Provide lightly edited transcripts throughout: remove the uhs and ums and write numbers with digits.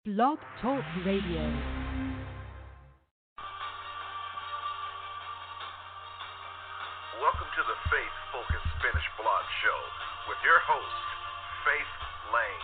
Blog Talk Radio. Welcome to the Faith Focused Spanish Blog Show with your host, Faith Lane.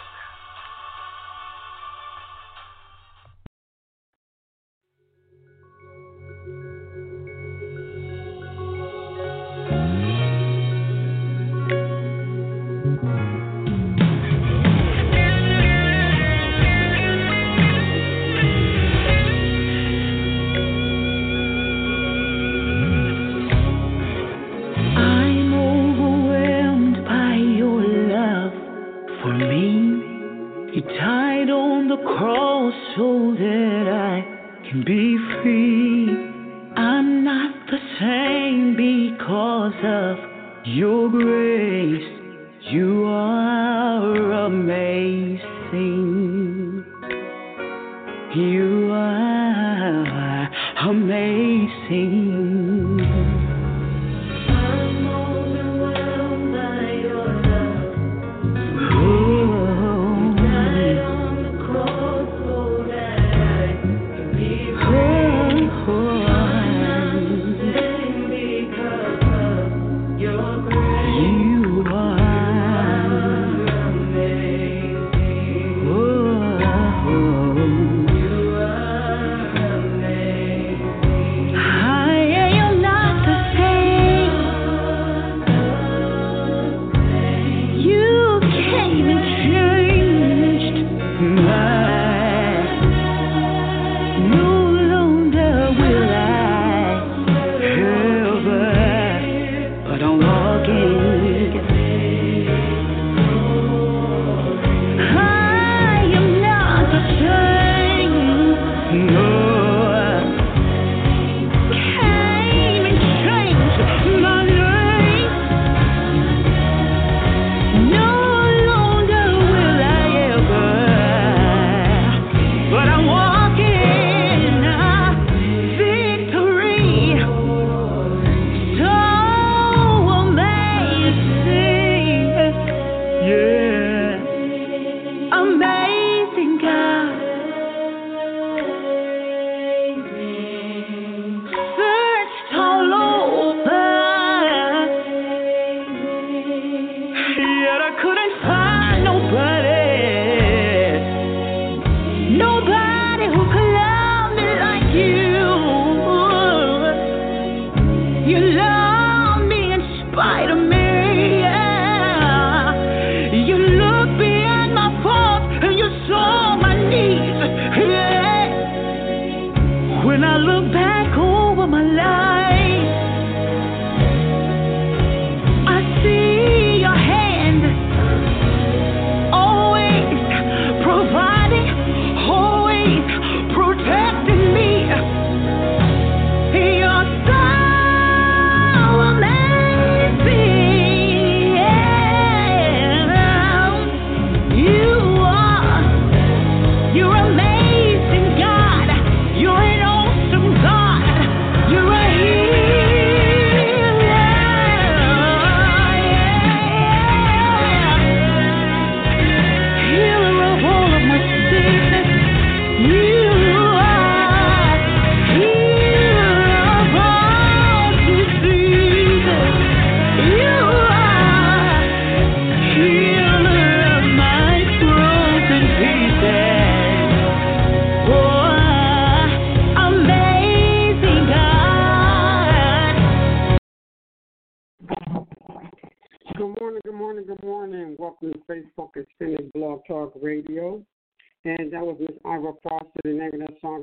Good morning. Welcome to Faith Focused Spanish Blog Talk Radio. And that was Miss Ira Foster. The name of that song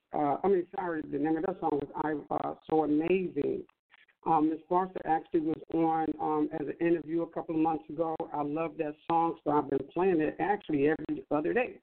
the name of that song was So Amazing. Miss Foster actually was on as an interview a couple of months ago. I love that song, so I've been playing it actually every other day.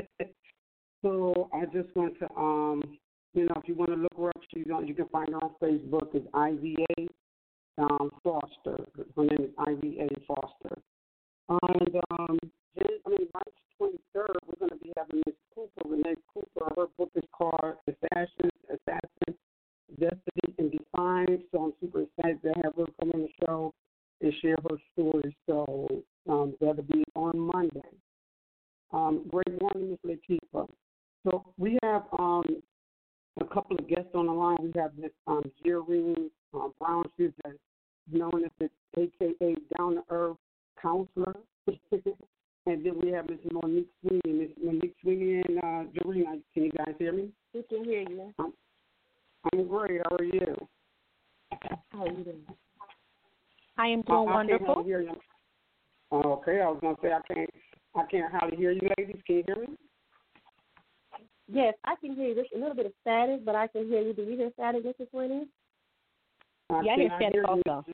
So I just want to, if you want to look her up, you can find her on Facebook. It's IVA Foster. Her name is IVA Foster. And March 23rd, we're going to be having Miss Cooper, Renee Cooper. Her book is called Assassin, Destiny and Defined. So I'm super excited to have her come on the show and share her story. So that'll be on Monday. Great morning, Miss Latifah. So we have a couple of guests on the line. We have Miss Jereen Brown. She's known as the AKA Down to Earth Counselor. And then we have Miss Monique Sweeney. Miss Monique Sweeney and Jereen, can you guys hear me? We can hear you. I'm great. How are you? How are you doing? I am doing wonderful. Hear you. Okay, I was gonna say I can't hardly hear you, ladies. Can you hear me? Yes, I can hear you. There's a little bit of static, but I can hear you. Do you hear static, Mrs. Sweeney? Yeah, I hear static also.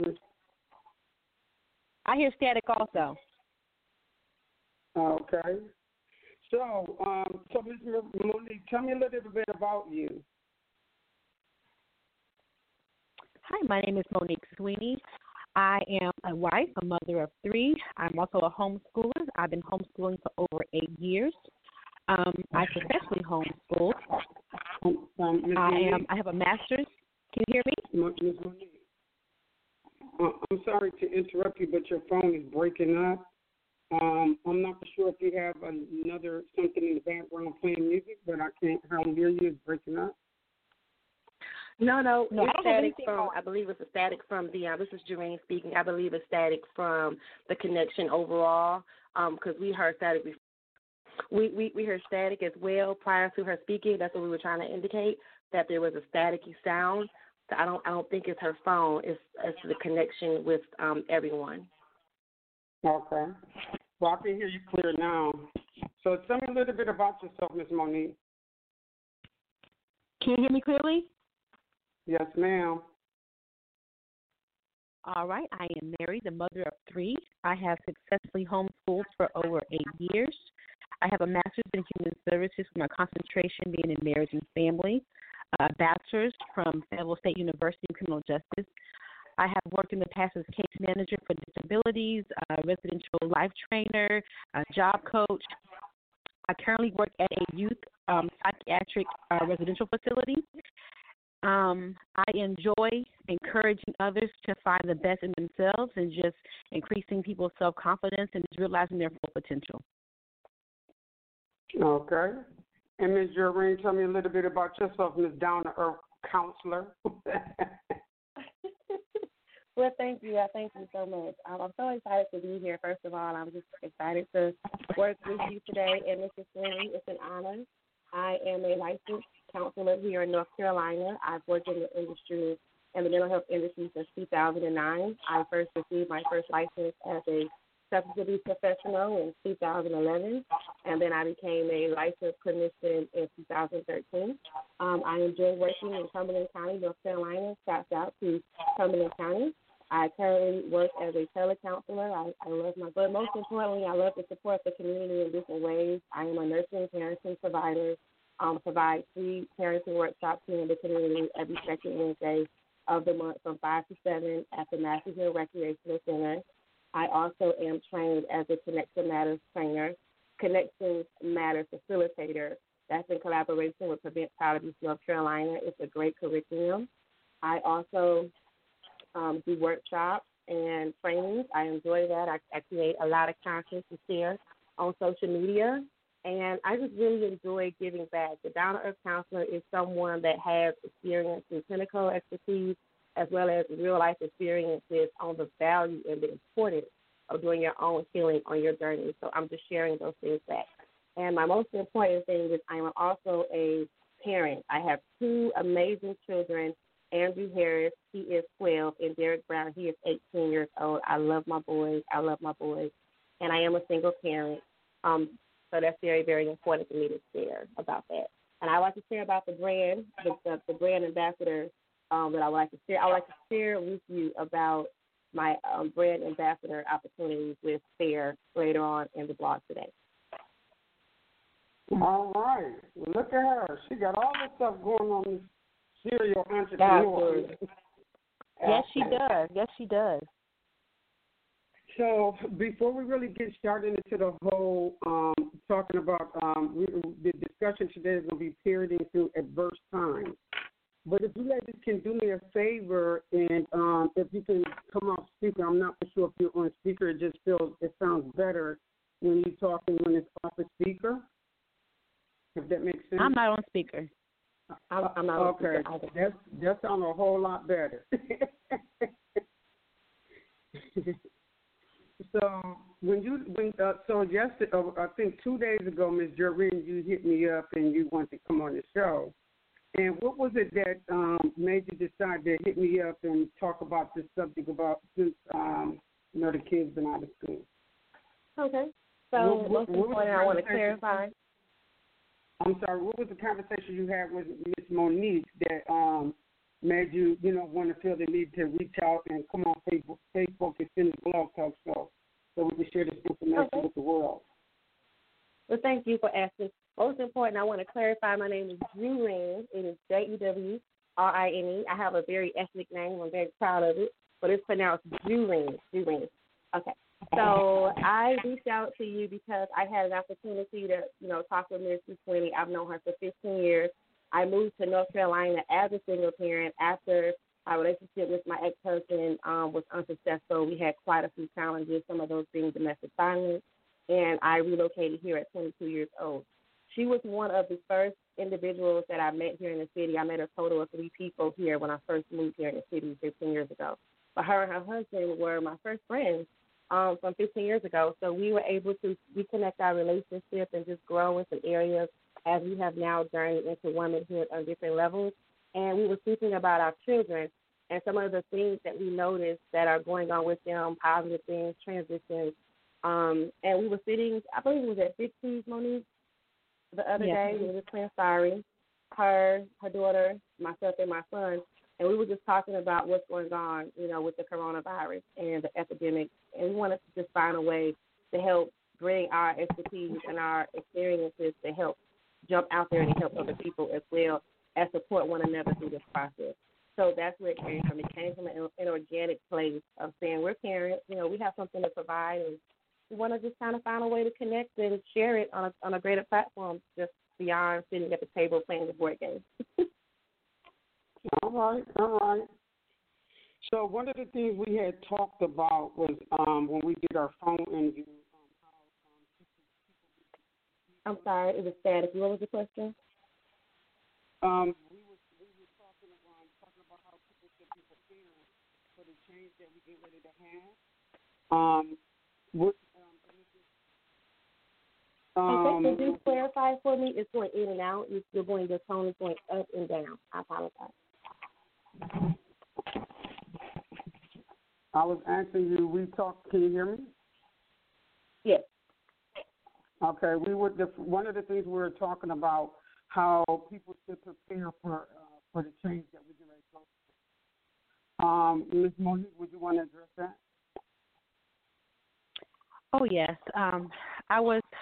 I hear static also. Okay. So Ms. Monique, tell me a little bit about you. Hi, my name is Monique Sweeney. I am a wife, a mother of 3. I'm also a homeschooler. I've been homeschooling for over 8 years. I successfully homeschooled. I have a master's. Can you hear me? Ms. Monique, I'm sorry to interrupt you, but your phone is breaking up. I'm not sure if you have another something in the background playing music, but I can't hardly hear you. It's breaking up. No, I don't static from. I believe it's a static from the. This is Jermaine speaking. I believe it's static from the connection overall. Because we heard static. We heard static as well prior to her speaking. That's what we were trying to indicate, that there was a staticky sound. So I don't think it's her phone. It's the connection with everyone. Okay. Well, I can hear you clear now. So tell me a little bit about yourself, Ms. Monique. Can you hear me clearly? Yes, ma'am. All right. I am married, the mother of 3. I have successfully homeschooled for over 8 years. I have a master's in human services with my concentration being in marriage and family, a bachelor's from Fayetteville State University in criminal justice. I have worked in the past as case manager for disabilities, residential life trainer, a job coach. I currently work at a youth psychiatric residential facility. I enjoy encouraging others to find the best in themselves and just increasing people's self-confidence and just realizing their full potential. Okay. And Ms. Jereen, tell me a little bit about yourself, Ms. Down-to-Earth Counselor. Well, thank you. Thank you so much. I'm so excited to be here. First of all, I'm just excited to work with you today. And Mrs. Sweeney, it's an honor. I am a licensed counselor here in North Carolina. I've worked in the industry, in the mental health industry since 2009. I first received my first license as a substance abuse professional in 2011, and then I became a licensed clinician in 2013. I enjoy working in Cumberland County, North Carolina. Shouts out to Cumberland County. I currently work as a telecounselor. I love but most importantly, I love to support the community in different ways. I am a nursing parenting provider. Provide free parenting workshops here in the community every second Wednesday of the month from 5 to 7 at the Masters Hill Recreational Center. I also am trained as a Connection Matters trainer, Connections Matters facilitator. That's in collaboration with Prevent Child Abuse North Carolina. It's a great curriculum. I also do workshops and trainings. I enjoy that. I create a lot of content to share on social media, and I just really enjoy giving back. The Down-to-Earth Counselor is someone that has experience in clinical expertise as well as real-life experiences on the value and the importance of doing your own healing on your journey. So I'm just sharing those things back. And my most important thing is I am also a parent. I have 2 amazing children. Andrew Harris, he is 12, and Derek Brown, he is 18 years old. I love my boys. And I am a single parent. So that's very, very important for me to share about that. And I like to share about the brand, the brand ambassador that I would like to share. I would like to share with you about my brand ambassador opportunities with FAIR later on in the blog today. All right. Well, look at her. She got all this stuff going on, this serial entrepreneur. Yes, she does. Yes, she does. So before we really get started into the whole talking about the discussion today is going to be parenting through adverse times. But if you ladies can do me a favor and if you can come off speaker, I'm not for sure if you're on speaker. It sounds better when you're talking when it's off the speaker. if that makes sense. I'm not on speaker. I'm not on speaker either. That sounds a whole lot better. So so yesterday, I think 2 days ago, Ms. Joreen, you hit me up and you wanted to come on the show. And what was it that made you decide to hit me up and talk about this subject about since the kids been out of school? Okay. So most important, I want to clarify. I'm sorry. What was the conversation you had with Miss Monique that made you, want to feel the need to reach out and come on Facebook and finish Blog Talk Show so we can share this information with the world? Well, thank you for asking. Most important, I want to clarify my name is Jewrine. It is Jewrine. I have a very ethnic name. I'm very proud of it, but it's pronounced Jewrine. Okay. So I reached out to you because I had an opportunity to, talk with Ms. Sweeney. I've known her for 15 years. I moved to North Carolina as a single parent after my relationship with my ex-husband was unsuccessful. We had quite a few challenges, some of those being domestic violence, and I relocated here at 22 years old. She was one of the first individuals that I met here in the city. I met a total of 3 people here when I first moved here in the city 15 years ago. But her and her husband were my first friends from 15 years ago. So we were able to reconnect our relationship and just grow in some areas as we have now journeyed into womanhood on different levels. And we were speaking about our children and some of the things that we noticed that are going on with them, positive things, transitions. And we were sitting, I believe it was at 50's, Monique, the other day. We were just playing sorry, her daughter, myself, and my son. And we were just talking about what's going on, with the coronavirus and the epidemic. And we wanted to just find a way to help bring our expertise and our experiences to help jump out there and help other people as well as support one another through this process. So that's where it came from. It came from an organic place of saying we're parents, we have something to provide, and we want to just kind of find a way to connect and share it on a greater platform, just beyond sitting at the table playing the board game. All right. So one of the things we had talked about was when we did our phone interview. I'm sorry, it was static. What was the question? We were talking about how people should be prepared for the change that we get ready to have. Okay, could you clarify for me? It's going in and out. Your tone is going up and down. I apologize. I was asking you, can you hear me? Yes. Okay, one of the things we were talking about how people should prepare for the change that we're getting ready to go. Ms. Monique, would you want to address that? Oh yes, I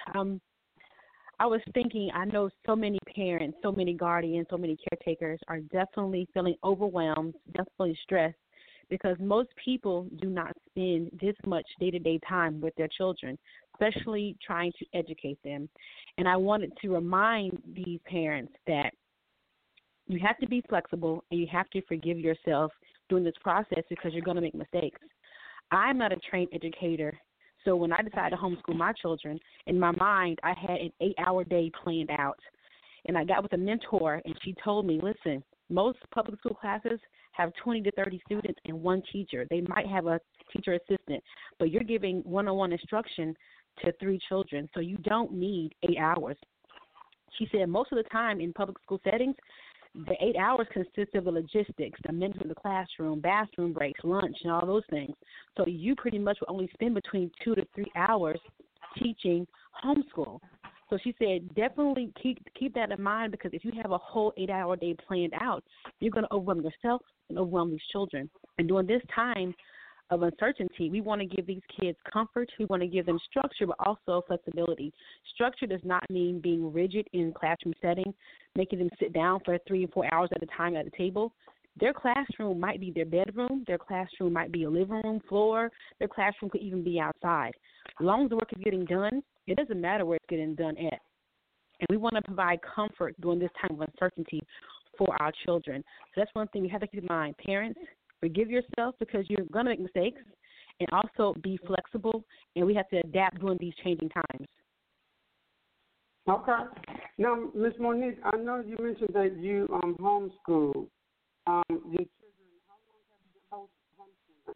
was thinking. I know so many parents, so many guardians, so many caretakers are definitely feeling overwhelmed, definitely stressed, because most people do not spend this much day-to-day time with their children, especially trying to educate them. And I wanted to remind these parents that you have to be flexible and you have to forgive yourself during this process because you're going to make mistakes. I'm not a trained educator, so when I decided to homeschool my children, in my mind I had an 8-hour day planned out. And I got with a mentor, and she told me, listen, most public school classes have 20 to 30 students and one teacher. They might have a teacher assistant, but you're giving one-on-one instruction to 3 children, so you don't need 8 hours. She said most of the time in public school settings, the 8 hours consists of the logistics, the management of the classroom, bathroom breaks, lunch, and all those things. So you pretty much will only spend between 2 to 3 hours teaching homeschool. So she said definitely keep that in mind, because if you have a whole 8-hour day planned out, you're going to overwhelm yourself and overwhelm these children. And during this time of uncertainty, we want to give these kids comfort. We want to give them structure, but also flexibility. Structure does not mean being rigid in classroom setting, making them sit down for 3 or 4 hours at a time at a table. Their classroom might be their bedroom. Their classroom might be a living room floor. Their classroom could even be outside. As long as the work is getting done, it doesn't matter where it's getting done at. And we want to provide comfort during this time of uncertainty for our children. So that's one thing we have to keep in mind. Parents, forgive yourself because you're going to make mistakes, and also be flexible, and we have to adapt during these changing times. Okay. Now, Miss Monique, I know you mentioned that you homeschool. Your children, how long have you been homeschooling?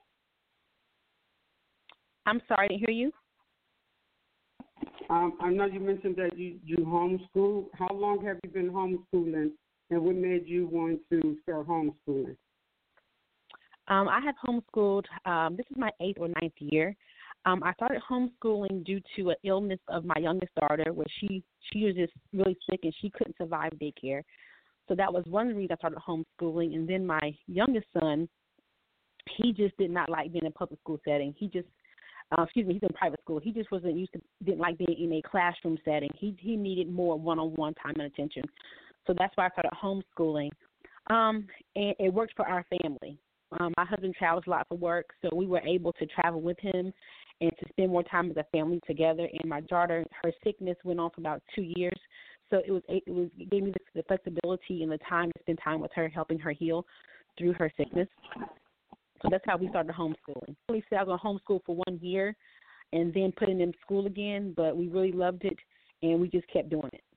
I'm sorry, I didn't hear you. I know you mentioned that you homeschool. How long have you been homeschooling, and what made you want to start homeschooling? I have homeschooled. This is my 8th or 9th year. I started homeschooling due to an illness of my youngest daughter, where she was just really sick and she couldn't survive daycare. So that was one reason I started homeschooling. And then my youngest son, he just did not like being in a public school setting. He's in private school. He just didn't like being in a classroom setting. He needed more one-on-one time and attention. So that's why I started homeschooling. And it worked for our family. My husband travels a lot for work, so we were able to travel with him and to spend more time as a family together. And my daughter, her sickness went on for about 2 years, so it gave me the flexibility and the time to spend time with her, helping her heal through her sickness. So that's how we started homeschooling. We said I was going to homeschool for 1 year and then put him in school again, but we really loved it, and we just kept doing it.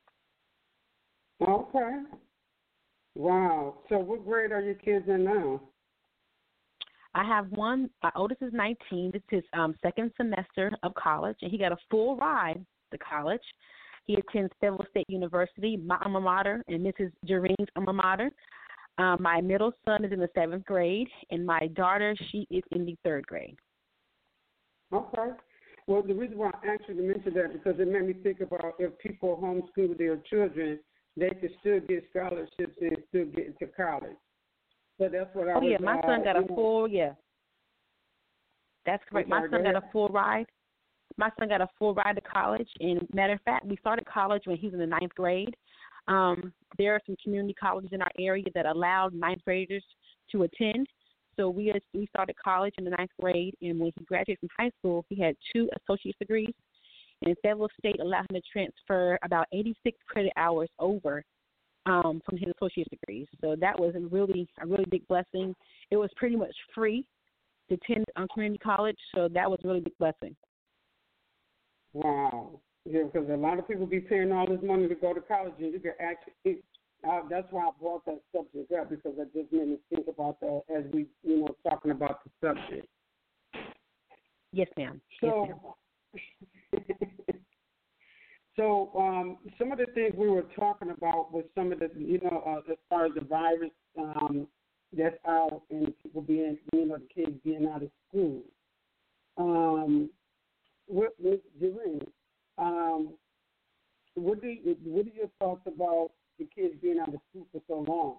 Okay. Wow. So what grade are your kids in now? I have one. My oldest is 19. This is his second semester of college, and he got a full ride to college. He attends Fayetteville State University, my alma mater, and Mrs. Jareen's alma mater. My middle son is in the 7th grade, and my daughter, she is in the 3rd grade. Okay. Well, the reason why I asked you to mention that because it made me think about if people homeschool their children, they could still get scholarships and still get into college. So that's what I was. Oh, yeah, my son got a full, That's correct. My son got a full ride. My son got a full ride to college. And matter of fact, we started college when he was in the 9th grade. There are some community colleges in our area that allowed 9th graders to attend. So we started college in the 9th grade, and when he graduated from high school, he had 2 associate's degrees. And Fayetteville State allowed him to transfer about 86 credit hours over from his associate's degrees. So that was a really big blessing. It was pretty much free to attend community college, so that was a really big blessing. Wow. Yeah, because a lot of people be paying all this money to go to college, and you can actually. That's why I brought that subject up because it just made me think about that as we, talking about the subject. Yes, ma'am. So, yes, ma'am. So some of the things we were talking about was some of the, as far as the virus that's out and people being, the kids being out of school. With Jareen, what are your thoughts about the kids being out of school for so long?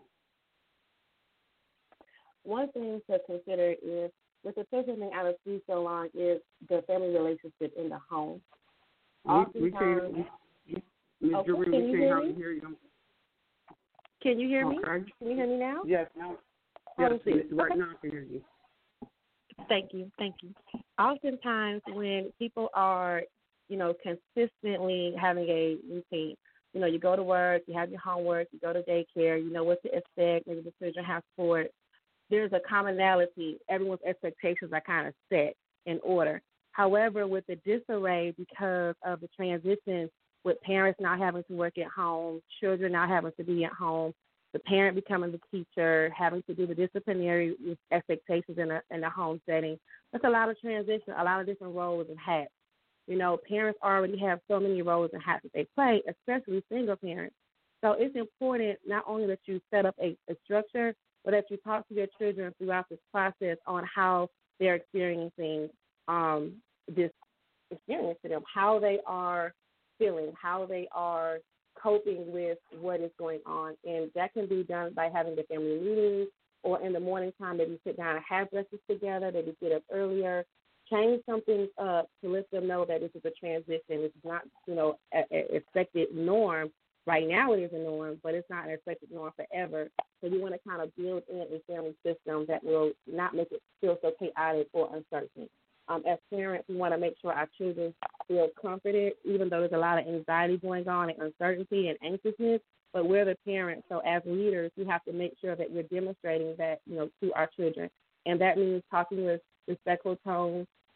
One thing to consider is with the children being out of school so long is the family relationship in the home. We can't. Ms. Jareen, we can't hardly hear you. Can you hear me? Okay. Can you hear me now? Yes, now. Yes, right now I can hear you. Thank you. Oftentimes when people are, consistently having a routine, you go to work, you have your homework, you go to daycare, you know what to expect, maybe the children have sport, there's a commonality. Everyone's expectations are kind of set in order. However, with the disarray because of the transition with parents not having to work at home, children not having to be at home, the parent becoming the teacher, having to do the disciplinary expectations in a home setting, that's a lot of transition, a lot of different roles and hats. Parents already have so many roles and hats that they play, especially single parents. So it's important not only that you set up a structure, but that you talk to your children throughout this process on how they're experiencing this experience to them, how they are feeling, how they are coping with what is going on. And that can be done by having the family meetings or in the morning time, maybe sit down and have breakfast together, maybe get up earlier, change some things up to let them know that this is a transition. This is not, an expected norm. Right now it is a norm, but it's not an expected norm forever. So we want to kind of build in a family system that will not make it feel so chaotic or uncertain. As parents, we want to make sure our children feel comforted, even though there's a lot of anxiety going on and uncertainty and anxiousness, but we're the parents. So as leaders, we have to make sure that we're demonstrating that, to our children. And that means talking with respectful tones,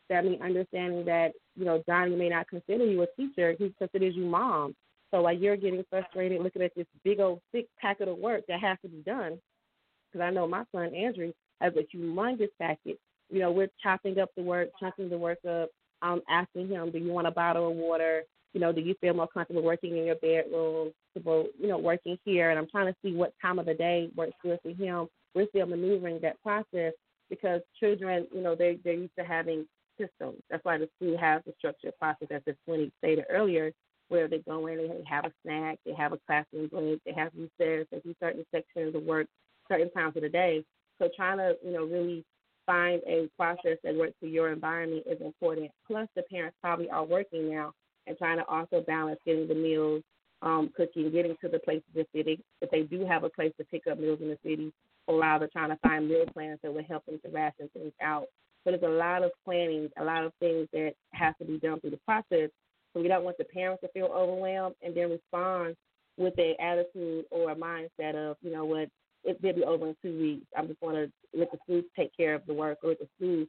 That means understanding that, Johnny may not consider you a teacher. He considers you mom. So while you're getting frustrated looking at this big old thick packet of work that has to be done, because I know my son Andrew has a humongous packet. We're chopping up the work, chunking the work up. I'm asking him, do you want a bottle of water? Do you feel more comfortable working in your bedroom, working here? And I'm trying to see what time of the day works good for him. We're still maneuvering that process because children, they're used to having systems. That's why the school has the structured process, as the 20 stated earlier, where they go in, they have a snack, they have a classroom break, they have recess, they do certain sections of work, certain times of the day. So trying to, really find a process that works for your environment is important. Plus, the parents probably are working now and trying to also balance getting the meals, cooking, getting to the places in the city. If they do have a place to pick up meals in the city, or while they're trying to find meal plans that will help them to ration things out. So there's a lot of planning, a lot of things that have to be done through the process. So we don't want the parents to feel overwhelmed and then respond with an attitude or a mindset of, what, they'll be over in 2 weeks. I'm just going to let the school take care of the work, or the school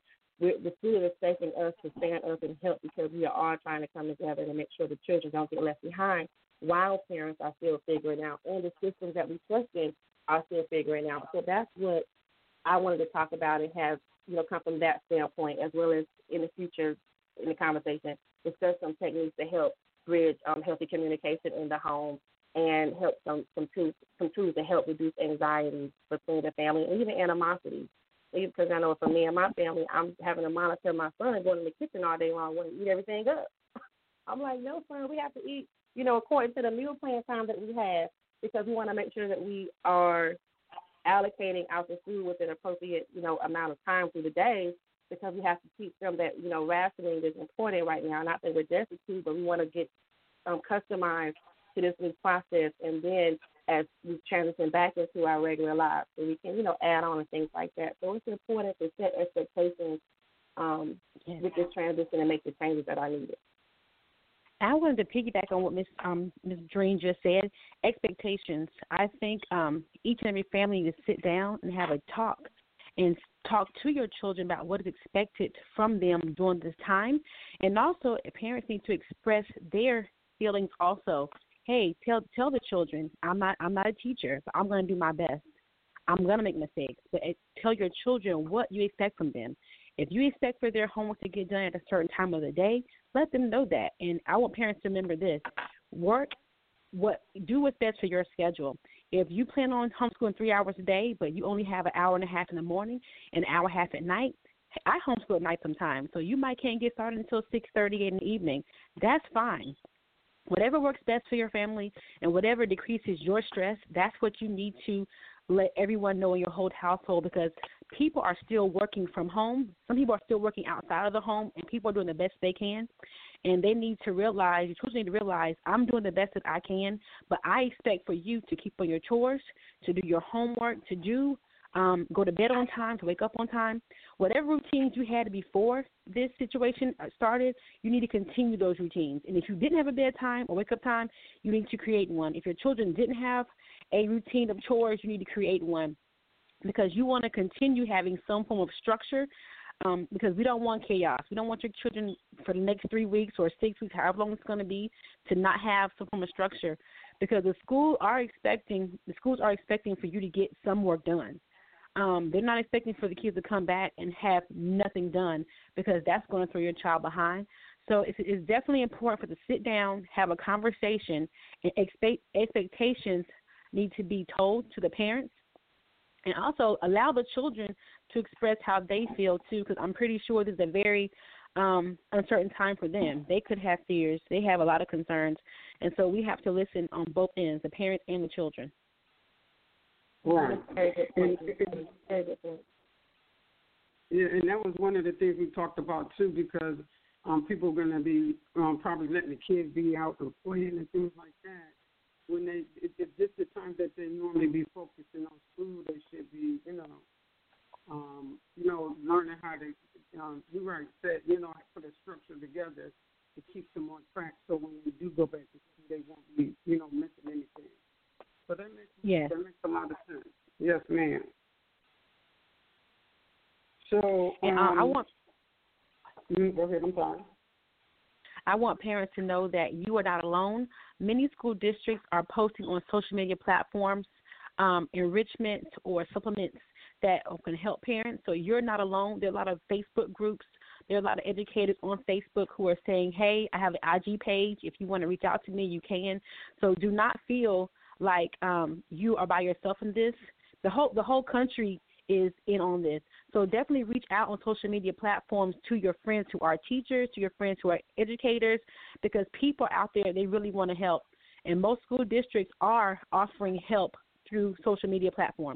is expecting us to stand up and help because we are all trying to come together to make sure the children don't get left behind while parents are still figuring out and the systems that we trust in are still figuring out. So that's what I wanted to talk about and have, come from that standpoint, as well as in the future in the conversation, discuss some techniques to help bridge healthy communication in the home and help some tools to help reduce anxiety between the family and even animosity. Because I know for me and my family, I'm having to monitor my son going in the kitchen all day long, wanting to eat everything up. I'm like, no, son, we have to eat, according to the meal plan time that we have, because we want to make sure that we are allocating out the food with an appropriate, amount of time through the day, because we have to teach them that, rationing is important right now. Not that we're destitute, but we want to get customized to this new process, and then as we transition back into our regular lives, so we can, add on and things like that. So it's important to set expectations with this transition and make the changes that are needed. I wanted to piggyback on what Ms. Dream just said. Expectations. I think each and every family needs to sit down and have a talk and talk to your children about what is expected from them during this time. And also, parents need to express their feelings also. Hey, tell the children, I'm not a teacher, but I'm going to do my best. I'm going to make mistakes, but tell your children what you expect from them. If you expect for their homework to get done at a certain time of the day, let them know that. And I want parents to remember this: do what's best for your schedule. If you plan on homeschooling 3 hours a day, but you only have an hour and a half in the morning and an hour and a half at night, I homeschool at night sometimes, so you can't get started until 6:30 in the evening. That's fine. Whatever works best for your family and whatever decreases your stress, that's what you need to let everyone know in your whole household, because people are still working from home. Some people are still working outside of the home, and people are doing the best they can. And they need to realize, your children need to realize, I'm doing the best that I can, but I expect for you to keep on your chores, to do your homework, to do go to bed on time, to wake up on time. Whatever routines you had before this situation started, you need to continue those routines. And if you didn't have a bedtime or wake-up time, you need to create one. If your children didn't have a routine of chores, you need to create one, because you want to continue having some form of structure, because we don't want chaos. We don't want your children for the next 3 weeks or 6 weeks, however long it's going to be, to not have some form of structure, because the schools are expecting for you to get some work done. They're not expecting for the kids to come back and have nothing done, because that's going to throw your child behind. So it's definitely important for them to sit down, have a conversation, and expectations need to be told to the parents, and also allow the children to express how they feel too, because I'm pretty sure this is a very uncertain time for them. They could have fears. They have a lot of concerns, and so we have to listen on both ends, the parents and the children. Right. Very good point. Very good point. Yeah, and that was one of the things we talked about too, because people are going to be probably letting the kids be out and playing and things like that. When if this is the time that they normally be focusing on school, they should be, learning how to, you right said, put a structure together to keep them on track, so when they do go back to school, they won't be, missing anything. So that makes a lot of sense. Yes, ma'am. So I want. Go ahead. I'm sorry. I want parents to know that you are not alone. Many school districts are posting on social media platforms enrichment or supplements that can help parents. So you're not alone. There are a lot of Facebook groups. There are a lot of educators on Facebook who are saying, hey, I have an IG page. If you want to reach out to me, you can. So do not feel like you are by yourself in this. The whole country is in on this. So definitely reach out on social media platforms to your friends who are teachers, to your friends who are educators, because people out there, they really want to help. And most school districts are offering help through social media platforms.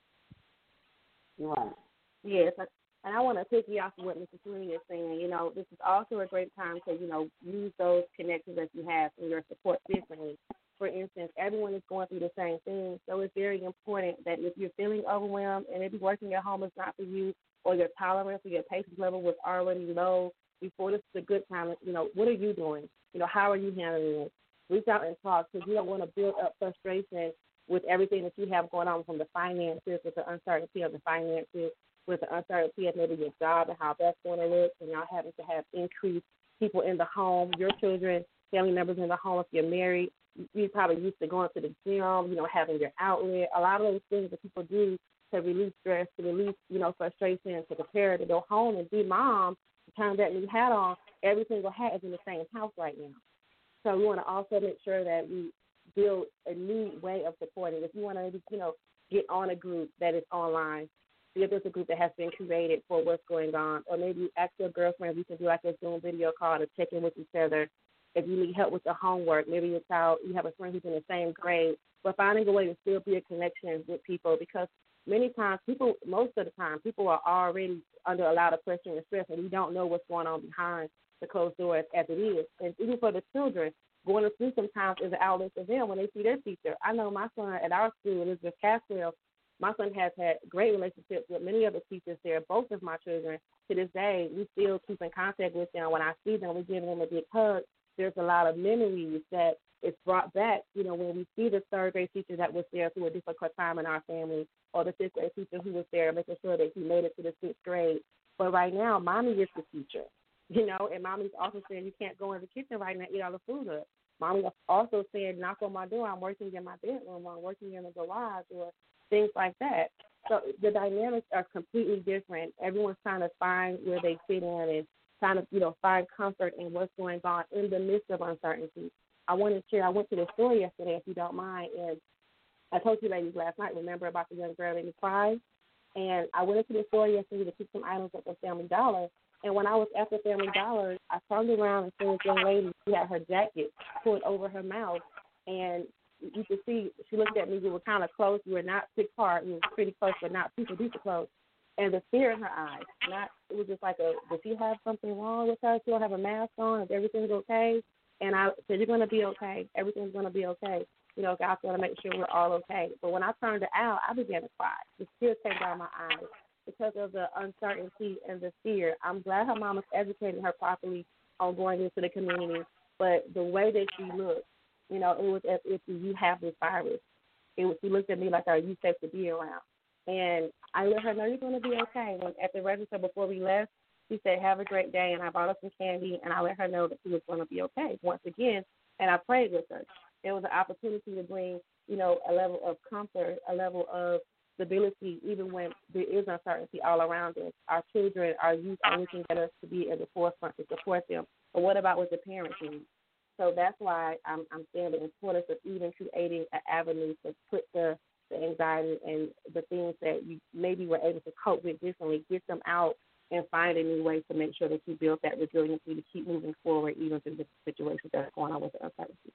Right. Yes, and I want to pick you off of what Mrs. Sweeney is saying. You know, this is also a great time to, you know, use those connections that you have in your support differently. For instance, everyone is going through the same thing, so it's very important that if you're feeling overwhelmed and maybe working at home is not for you, or your tolerance or your patience level was already low before, this is a good time. You know, what are you doing? You know, how are you handling it? Reach out and talk, because you don't want to build up frustration with everything that you have going on, from the finances, with the uncertainty of the finances, with the uncertainty of maybe your job and how that's going to look, and y'all having to have increased people in the home, your children, family members in the home. If you're married, you're probably used to going to the gym, you know, having your outlet, a lot of those things that people do to release stress, to release, you know, frustration, to prepare to go home and be mom, to turn that new hat on. Every single hat is in the same house right now. So we want to also make sure that we build a new way of supporting. If you want to, you know, get on a group that is online, see if there's a group that has been created for what's going on, or maybe ask your girlfriend. We can do like a Zoom video call to check in with each other. If you need help with the homework, maybe your child, you have a friend who's in the same grade, but finding a way to still be a connection with people, because many times most of the time, people are already under a lot of pressure and stress, and we don't know what's going on behind the closed doors as it is. And even for the children, going to school sometimes is an outlet for them when they see their teacher. I know my son at our school, Elizabeth Caswell, my son has had great relationships with many of the teachers there. Both of my children, to this day, we still keep in contact with them. When I see them, we give them a big hug. There's a lot of memories that it's brought back, you know, when we see the third grade teacher that was there through a difficult time in our family, or the fifth grade teacher who was there making sure that he made it to the sixth grade. But right now, mommy is the teacher, you know, and mommy's also saying you can't go in the kitchen right now and eat all the food up. Mommy also said, knock on my door, I'm working in my bedroom, or I'm working in the garage, or things like that. So the dynamics are completely different. Everyone's trying to find where they fit in and trying to, you know, find comfort in what's going on in the midst of uncertainty. I want to share, I went to the store yesterday, if you don't mind, and I told you ladies last night, remember about the young girl in the prize? And I went into the store yesterday to pick some items at the Family Dollar. And when I was at the Family Dollar, I turned around and saw this young lady. She had her jacket pulled over her mouth. And you could see, she looked at me. We were kind of close. We were not pick apart. We were pretty close, but not super duper close. And the fear in her eyes, it was just like, does she have something wrong with her? She don't have a mask on. Is everything okay? And I said, you're going to be okay. Everything's going to be okay. You know, God's going to make sure we're all okay. But when I turned it out, I began to cry. The tears came down my eyes because of the uncertainty and the fear. I'm glad her mom was educating her properly on going into the community. But the way that she looked, you know, it was as if you have this virus. She looked at me like, are you safe to be around? And I let her know you're going to be okay. When at the register before we left, she said, have a great day, and I bought her some candy, and I let her know that she was going to be okay once again, and I prayed with her. It was an opportunity to bring, you know, a level of comfort, a level of stability, even when there is uncertainty all around us. Our children, our youth are looking at us to be at the forefront to support them. But what about what the parents need? So that's why I'm saying the importance of even creating an avenue to put the anxiety and the things that you maybe were able to cope with differently, get them out and find a new way to make sure that you build that resiliency to keep moving forward even through the situations that are going on with the uncertainty.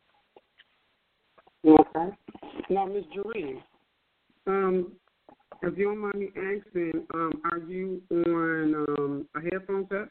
Okay. Now, Ms. Jareen, if you don't mind me asking, are you on a headphone set?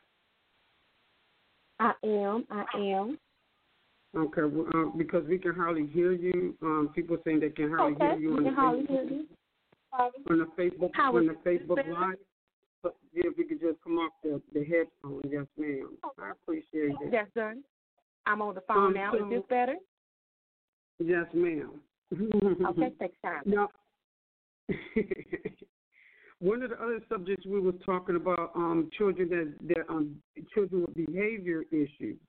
I am. Okay, because we can hardly hear you. People saying they can hardly hear you on the Facebook Live. But if we could just come off the headphone, yes, ma'am. I appreciate it. Yes, sir. I'm on the phone now. Is this better? Yes, ma'am. Okay, take time. No. One of the other subjects we was talking about, children children with behavior issues.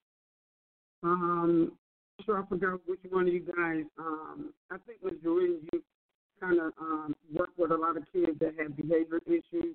So I forgot which one of you guys. I think Ms. Doreen, you kind of work with a lot of kids that have behavior issues.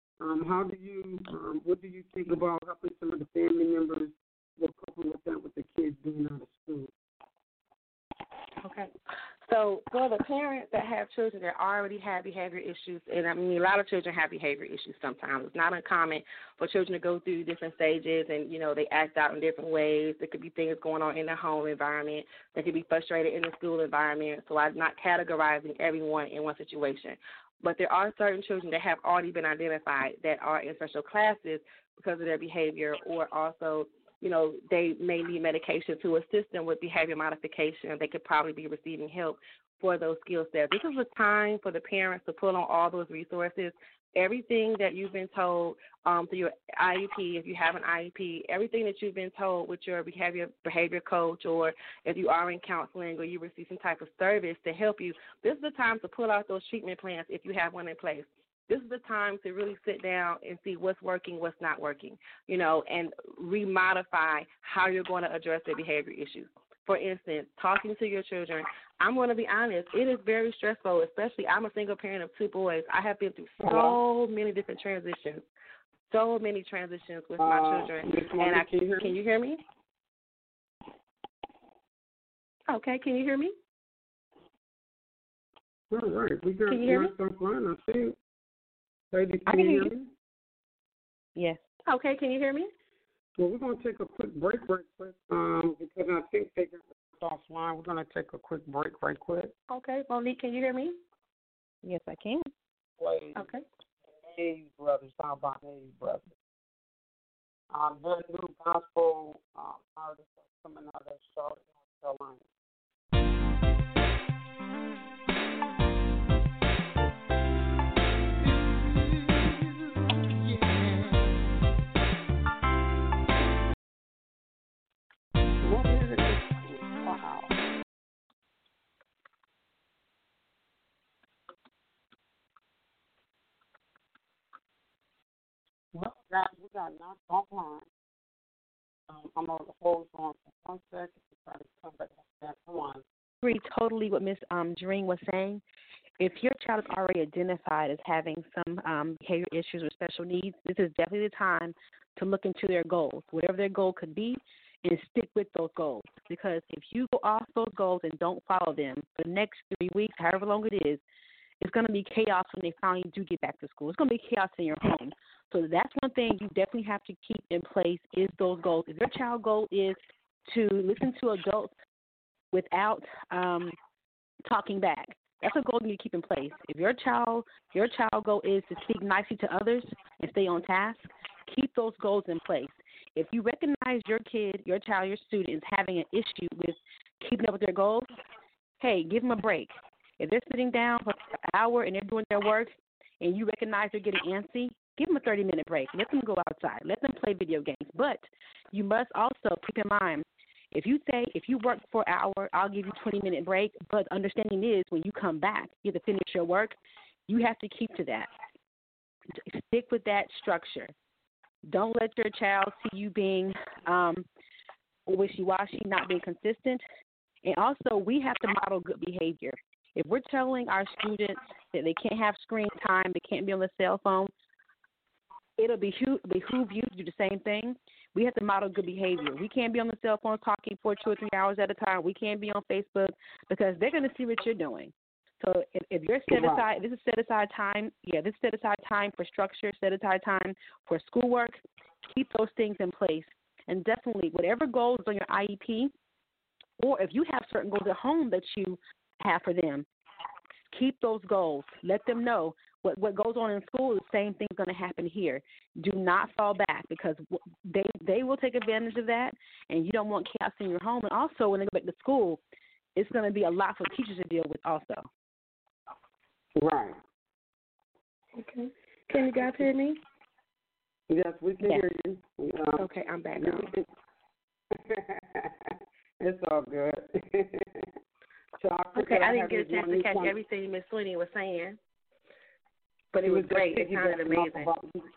What do you think about helping some of the family members with coping with that with the kids being out of school? Okay. So for the parents that have children that already have behavior issues, and I mean a lot of children have behavior issues sometimes. It's not uncommon for children to go through different stages and, they act out in different ways. There could be things going on in the home environment. They could be frustrated in the school environment. So I'm not categorizing everyone in one situation. But there are certain children that have already been identified that are in special classes because of their behavior, or also they may need medication to assist them with behavior modification. They could probably be receiving help for those skill sets. This is a time for the parents to pull on all those resources. Everything that you've been told through your IEP, if you have an IEP, everything that you've been told with your behavior coach, or if you are in counseling or you receive some type of service to help you, this is the time to pull out those treatment plans if you have one in place. This is the time to really sit down and see what's working, what's not working, and remodify how you're going to address their behavior issues. For instance, talking to your children, I'm going to be honest, it is very stressful, especially I'm a single parent of 2 boys. I have been through so many different transitions, with my children. And can you hear me? Okay, can you hear me? All right, we got can you hear me? Line, I think. Lady, can you hear me? Yes. Okay, can you hear me? Well, we're going to take a quick break because I think they got us offline. We're going to take a quick break right quick. Okay, Monique, can you hear me? Yes, I can. Okay. Hayes Brothers, how about Hayes Brothers? Their new gospel artist coming out of Charlotte, North Carolina. Well, guys, we got knocked offline. I'm going to hold on for 1 second to try to come back on. I agree totally what Ms. Jareen was saying. If your child is already identified as having some behavior issues or special needs, this is definitely the time to look into their goals, whatever their goal could be, and stick with those goals. Because if you go off those goals and don't follow them for the next 3 weeks, however long it is, it's going to be chaos when they finally do get back to school. It's going to be chaos in your home. So that's one thing you definitely have to keep in place is those goals. If your child goal is to listen to adults without talking back, that's a goal you need to keep in place. If your child goal is to speak nicely to others and stay on task, keep those goals in place. If you recognize your kid, your child, your student is having an issue with keeping up with their goals, hey, give them a break. If they're sitting down for an hour and they're doing their work and you recognize they're getting antsy, give them a 30-minute break. Let them go outside. Let them play video games. But you must also keep in mind, if you work for an hour, I'll give you a 20-minute break, but understanding is when you come back, you have to finish your work, you have to keep to that. Stick with that structure. Don't let your child see you being wishy-washy, not being consistent. And also, we have to model good behavior. If we're telling our students that they can't have screen time, they can't be on the cell phone, it'll behoove you to do the same thing. We have to model good behavior. We can't be on the cell phone talking for 2 or 3 hours at a time. We can't be on Facebook because they're going to see what you're doing. So if you're set aside, this is set aside time. Yeah, this is set aside time for structure, set aside time for schoolwork. Keep those things in place. And definitely, whatever goals on your IEP, or if you have certain goals at home that you have for them, keep those goals. Let them know what goes on in school, the same thing's going to happen here. Do not fall back because they will take advantage of that, and you don't want chaos in your home. And also, when they go back to school, it's going to be a lot for teachers to deal with also. Right. Okay. Can you guys hear me? Yes, we can hear you. Okay, I'm back now. It's all good. So I didn't get a chance to catch everything Miss Sweeney was saying. But it was great. It sounded amazing.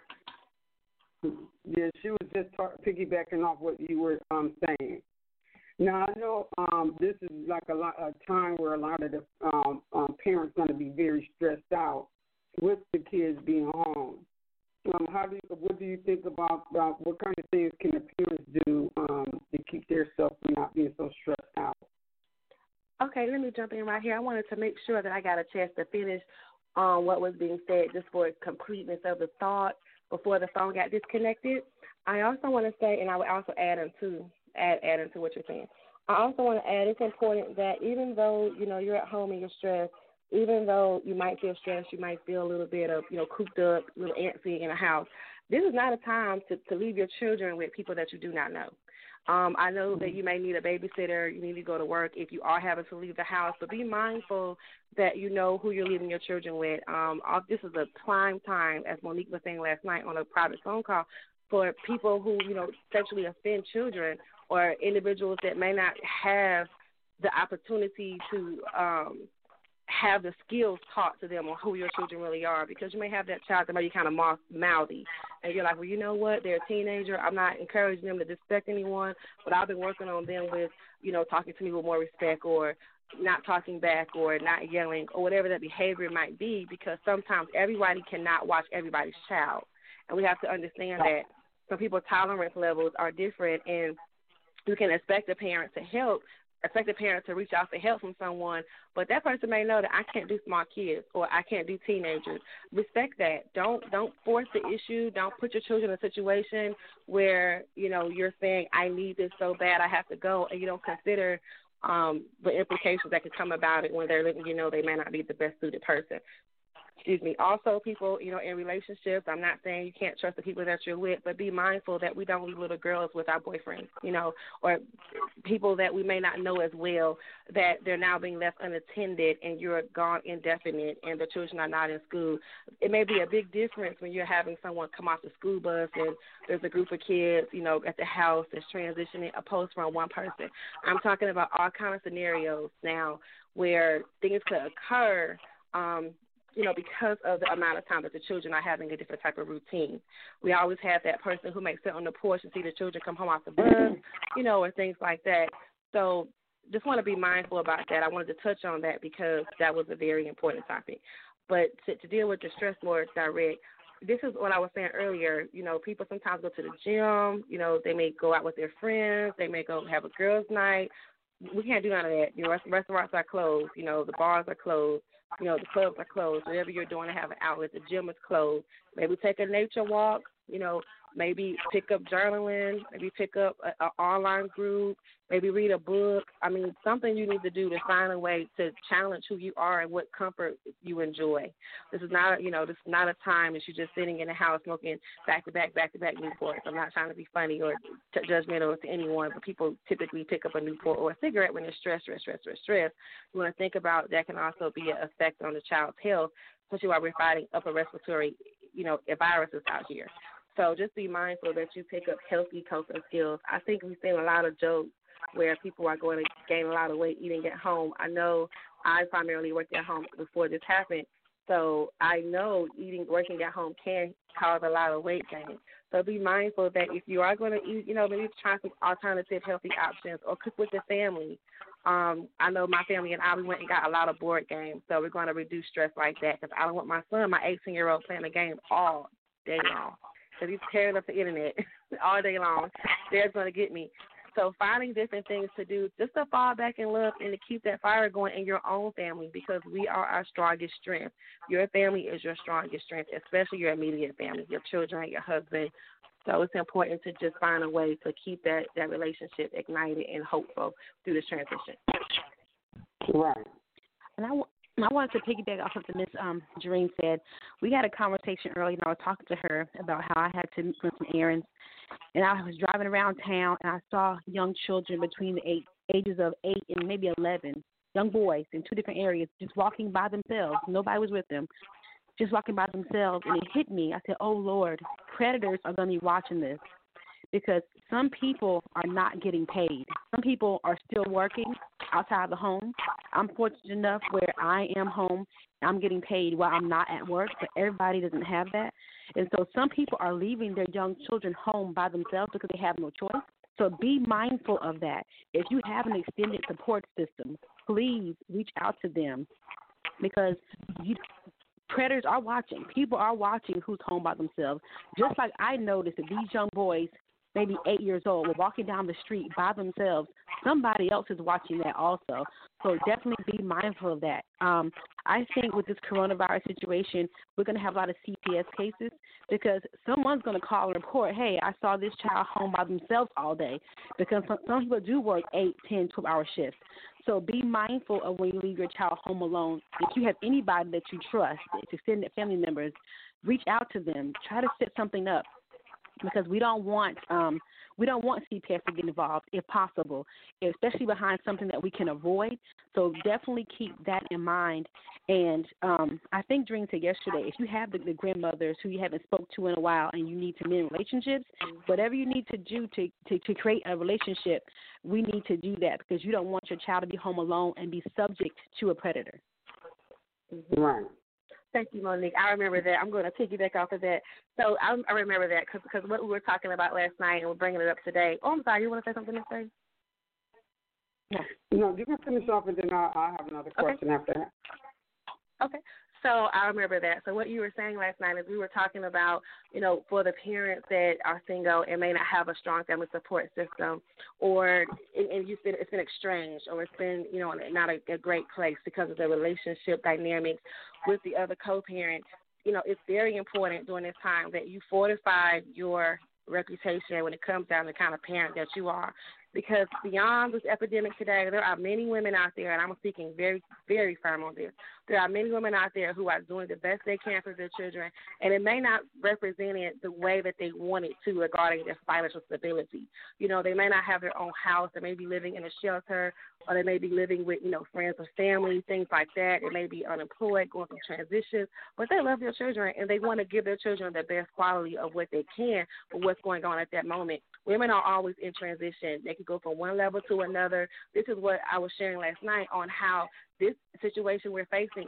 Yeah, she was just piggybacking off what you were saying. Now I know this is like a time where a lot of the parents going to be very stressed out with the kids being home. What do you think about what kind of things can the parents do to keep themselves from not being so stressed out? Okay, let me jump in right here. I wanted to make sure that I got a chance to finish on what was being said just for completeness of the thought before the phone got disconnected. I also want to say, and I would also add into what you're saying. I also want to add it's important that even though, you're at home and you're stressed, even though you might feel stressed, you might feel a little bit of, cooped up, a little antsy in a house, this is not a time to leave your children with people that you do not know. I know that you may need a babysitter, you need to go to work if you are having to leave the house, but be mindful that you know who you're leaving your children with. This is a prime time, as Monique was saying last night on a private phone call, for people who, sexually offend children or individuals that may not have the opportunity to have the skills taught to them on who your children really are, because you may have that child that may be kind of mouthy, and you're like, well, you know what, they're a teenager. I'm not encouraging them to disrespect anyone, but I've been working on them with, talking to me with more respect or not talking back or not yelling or whatever that behavior might be, because sometimes everybody cannot watch everybody's child, and we have to understand that some people's tolerance levels are different, and you can expect a parent to reach out for help from someone, but that person may know that I can't do small kids or I can't do teenagers. Respect that. Don't force the issue. Don't put your children in a situation where, you're saying, I need this so bad I have to go, and you don't consider the implications that could come about it when they're living, they may not be the best suited person. Excuse me. Also, people, in relationships, I'm not saying you can't trust the people that you're with, but be mindful that we don't leave little girls with our boyfriends, or people that we may not know as well, that they're now being left unattended and you're gone indefinite and the children are not in school. It may be a big difference when you're having someone come off the school bus and there's a group of kids, at the house that's transitioning opposed from one person. I'm talking about all kinds of scenarios now where things could occur, because of the amount of time that the children are having a different type of routine. We always have that person who may sit on the porch and see the children come home off the bus, or things like that. So just want to be mindful about that. I wanted to touch on that because that was a very important topic. But to deal with the stress more direct, this is what I was saying earlier. People sometimes go to the gym. They may go out with their friends. They may go have a girls' night. We can't do none of that. Restaurants are closed. The bars are closed. The clubs are closed. Whatever you're doing to have an outlet, the gym is closed. Maybe take a nature walk, maybe pick up journaling, maybe pick up an online group, maybe read a book. I mean, something you need to do to find a way to challenge who you are and what comfort you enjoy. This is not, this is not a time that you're just sitting in the house smoking back-to-back Newports. I'm not trying to be funny or judgmental to anyone, but people typically pick up a Newport or a cigarette when they're stressed. You want to think about that can also be an effect on the child's health, especially while we're fighting upper respiratory, viruses out here. So just be mindful that you pick up healthy coping skills. I think we've seen a lot of jokes where people are going to gain a lot of weight eating at home. I know I primarily worked at home before this happened, so I know working at home can cause a lot of weight gain. So be mindful that if you are going to eat, maybe try some alternative healthy options or cook with your family. I know my family and I, we went and got a lot of board games, so we're going to reduce stress like that because I don't want my son, my 18-year-old, playing a game all day long. Because he's tearing up the internet all day long. They're going to get me. So finding different things to do just to fall back in love and to keep that fire going in your own family, because we are our strongest strength. Your family is your strongest strength, especially your immediate family, your children, your husband. So it's important to just find a way to keep that relationship ignited and hopeful through this transition. Right. And I wanted to piggyback off of what Miss Jareen said. We had a conversation earlier, and I was talking to her about how I had to run some errands. And I was driving around town, and I saw young children between the ages of 8 and maybe 11, young boys in two different areas, just walking by themselves. Nobody was with them, just walking by themselves. And it hit me. I said, oh, Lord, predators are going to be watching this. Because some people are not getting paid. Some people are still working outside the home. I'm fortunate enough where I am home. I'm getting paid while I'm not at work, but everybody doesn't have that. And so some people are leaving their young children home by themselves because they have no choice. So be mindful of that. If you have an extended support system, please reach out to them because predators are watching. People are watching who's home by themselves. Just like I noticed that these young boys, maybe 8 years old, were walking down the street by themselves. Somebody else is watching that also. So definitely be mindful of that. I think with this coronavirus situation, we're going to have a lot of CPS cases because someone's going to call and report, hey, I saw this child home by themselves all day, because some people do work 8, 10, 12-hour shifts. So be mindful of when you leave your child home alone. If you have anybody that you trust, if extended family members, reach out to them. Try to set something up, because we don't want CPS to get involved if possible, especially behind something that we can avoid. So definitely keep that in mind. And I think Dream said yesterday, if you have the grandmothers who you haven't spoke to in a while and you need to mend relationships, whatever you need to do to create a relationship, we need to do that, because you don't want your child to be home alone and be subject to a predator. Right. Thank you, Monique. I remember that. I'm going to piggyback off of that. So I remember that because what we were talking about last night, and we're bringing it up today. Oh, I'm sorry. You want to say something to say? No, you can finish off, and then I'll have another question after that. Okay. So I remember that. So what you were saying last night is we were talking about, for the parents that are single and may not have a strong family support system, or and it's been estranged, or it's been, not a great place because of the relationship dynamics with the other co-parent. It's very important during this time that you fortify your reputation when it comes down to the kind of parent that you are. Because beyond this epidemic today, there are many women out there, and I'm speaking very, very firm on this. There are many women out there who are doing the best they can for their children, and it may not represent it the way that they want it to regarding their financial stability. They may not have their own house. They may be living in a shelter, or they may be living with, friends or family, things like that. They may be unemployed, going through transitions, but they love their children, and they want to give their children the best quality of what they can for what's going on at that moment. Women are always in transition. They can go from one level to another. This is what I was sharing last night on how this situation we're facing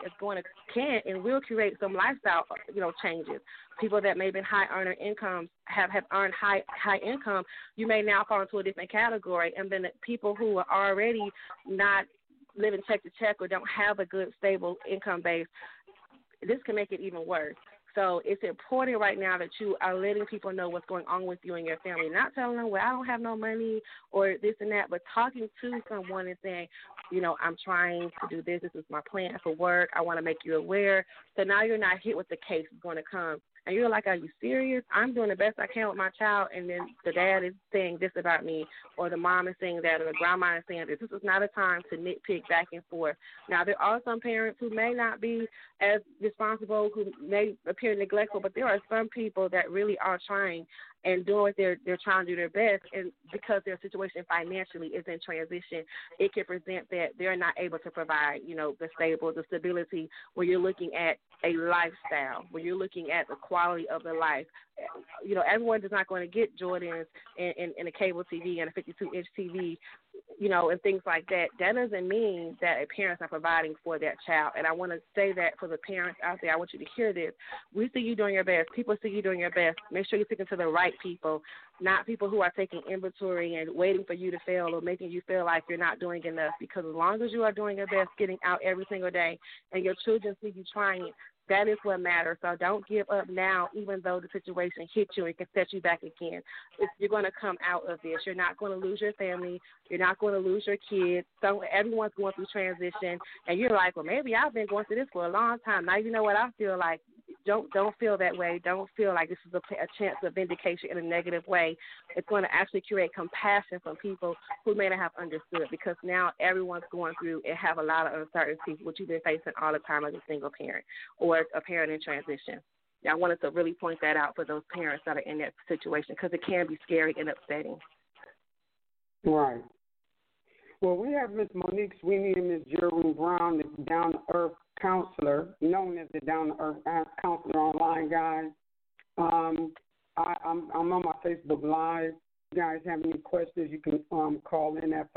can and will create some lifestyle, changes. People that may have been high earner incomes have earned high income. You may now fall into a different category, and then the people who are already not living check to check or don't have a good stable income base, this can make it even worse. So it's important right now that you are letting people know what's going on with you and your family. Not telling them, well, I don't have no money or this and that, but talking to someone and saying, I'm trying to do this. This is my plan for work. I want to make you aware. So now you're not hit with the case that's going to come. And you're like, are you serious? I'm doing the best I can with my child, and then the dad is saying this about me, or the mom is saying that, or the grandma is saying this. This is not a time to nitpick back and forth. Now, there are some parents who may not be as responsible, who may appear neglectful, but there are some people that really are trying and doing what they're trying to do their best, and because their situation financially is in transition, it can present that they're not able to provide, the stability where you're looking at a lifestyle, where you're looking at the quality of the life. Everyone is not going to get Jordans and a cable TV and a 52-inch TV, and things like that. That doesn't mean that a parent's not providing for that child. And I want to say that for the parents out there, I want you to hear this. We see you doing your best. People see you doing your best. Make sure you're sticking to the right people, not people who are taking inventory and waiting for you to fail or making you feel like you're not doing enough. Because as long as you are doing your best, getting out every single day, and your children see you trying, that is what matters. So don't give up now, even though the situation hits you and can set you back again. You're going to come out of this. You're not going to lose your family. You're not going to lose your kids. So everyone's going through transition, and you're like, well, maybe I've been going through this for a long time. Now you know what I feel like. Don't feel that way. Don't feel like this is a chance of vindication in a negative way. It's going to actually create compassion from people who may not have understood, because now everyone's going through and have a lot of uncertainty, which you've been facing all the time as a single parent or a parent in transition. I wanted to really point that out for those parents that are in that situation, because it can be scary and upsetting. Right. Well, we have Ms. Monique Sweeney and Ms. Geraldine Brown, the down-to-earth counselor, known as the down-to-earth counselor online, guys. I'm on my Facebook Live. you guys have any questions, you can call in at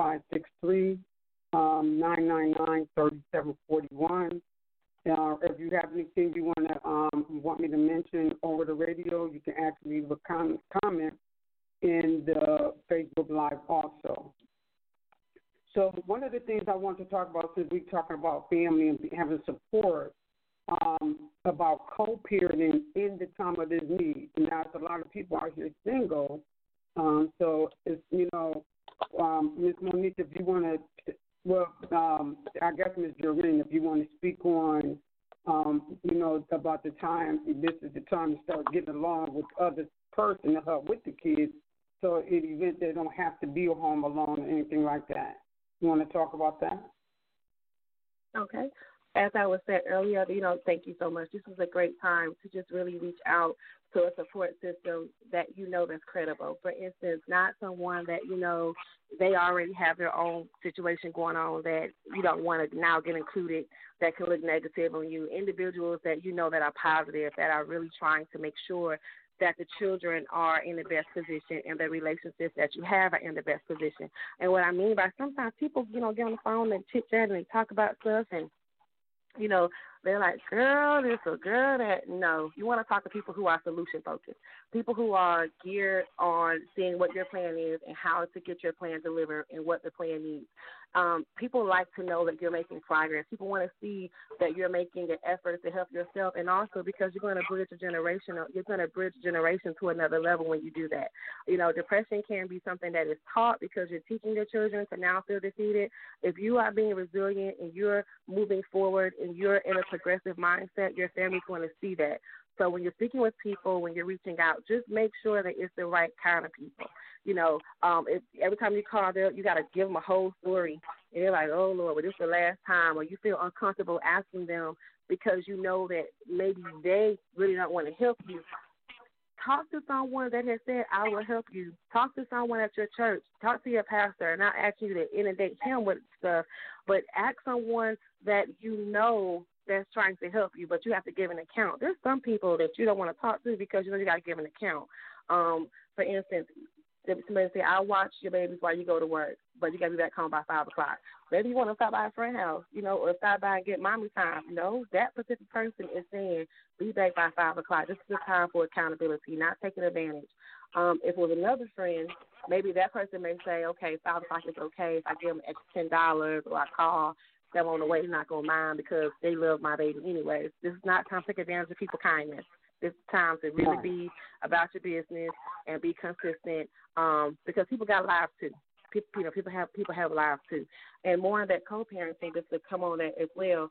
563-999-3741. If you have anything you want me to mention over the radio, you can actually leave a comment in the Facebook Live also. So one of the things I want to talk about, since we're talking about family and having support, about co-parenting in the time of this need. Now, there's a lot of people out here single, so it's, Ms. Monique, if you want to, I guess Ms. Joreen, if you want to speak on, about the time, this is the time to start getting along with the other person to help with the kids, so in the event they don't have to be home alone or anything like that. You want to talk about that? Okay. As I was said earlier, thank you so much. This is a great time to just really reach out to a support system that that's credible. For instance, not someone that they already have their own situation going on that you don't want to now get included, that can look negative on you. Individuals that that are positive, that are really trying to make sure that the children are in the best position and the relationships that you have are in the best position. And what I mean by sometimes people, get on the phone and chit-chat and they talk about stuff and they're like, girl, this or girl, that. No, you want to talk to people who are solution-focused, people who are geared on seeing what your plan is and how to get your plan delivered and what the plan needs. People like to know that you're making progress. People want to see that you're making an effort to help yourself, and also because you're going to bridge a generation to another level when you do that. Depression can be something that is taught because you're teaching your children to now feel defeated. If you are being resilient and you're moving forward and you're in a progressive mindset, your family's going to see that. So when you're speaking with people, when you're reaching out, just make sure that it's the right kind of people. If every time you call them, you got to give them a whole story. And they're like, oh, Lord, well, this is the last time. Or you feel uncomfortable asking them because you know that maybe they really don't want to help you. Talk to someone that has said, I will help you. Talk to someone at your church. Talk to your pastor. Not asking you to inundate him with stuff, but ask someone that that's trying to help you, but you have to give an account. There's some people that you don't want to talk to because you got to give an account. For instance, somebody say, I'll watch your babies while you go to work, but you got to be back home by 5 o'clock. Maybe you want to stop by a friend's house, or stop by and get mommy time. No, that particular person is saying, be back by 5 o'clock. This is the time for accountability, not taking advantage. If it was another friend, maybe that person may say, okay, 5 o'clock is okay if I give them extra $10 or I call them on the way, not going to mind because they love my baby anyways. This is not time to take advantage of people's kindness. This is time to really be about your business and be consistent because people got lives too. People have lives too. And more on that co-parenting, just to come on that as well,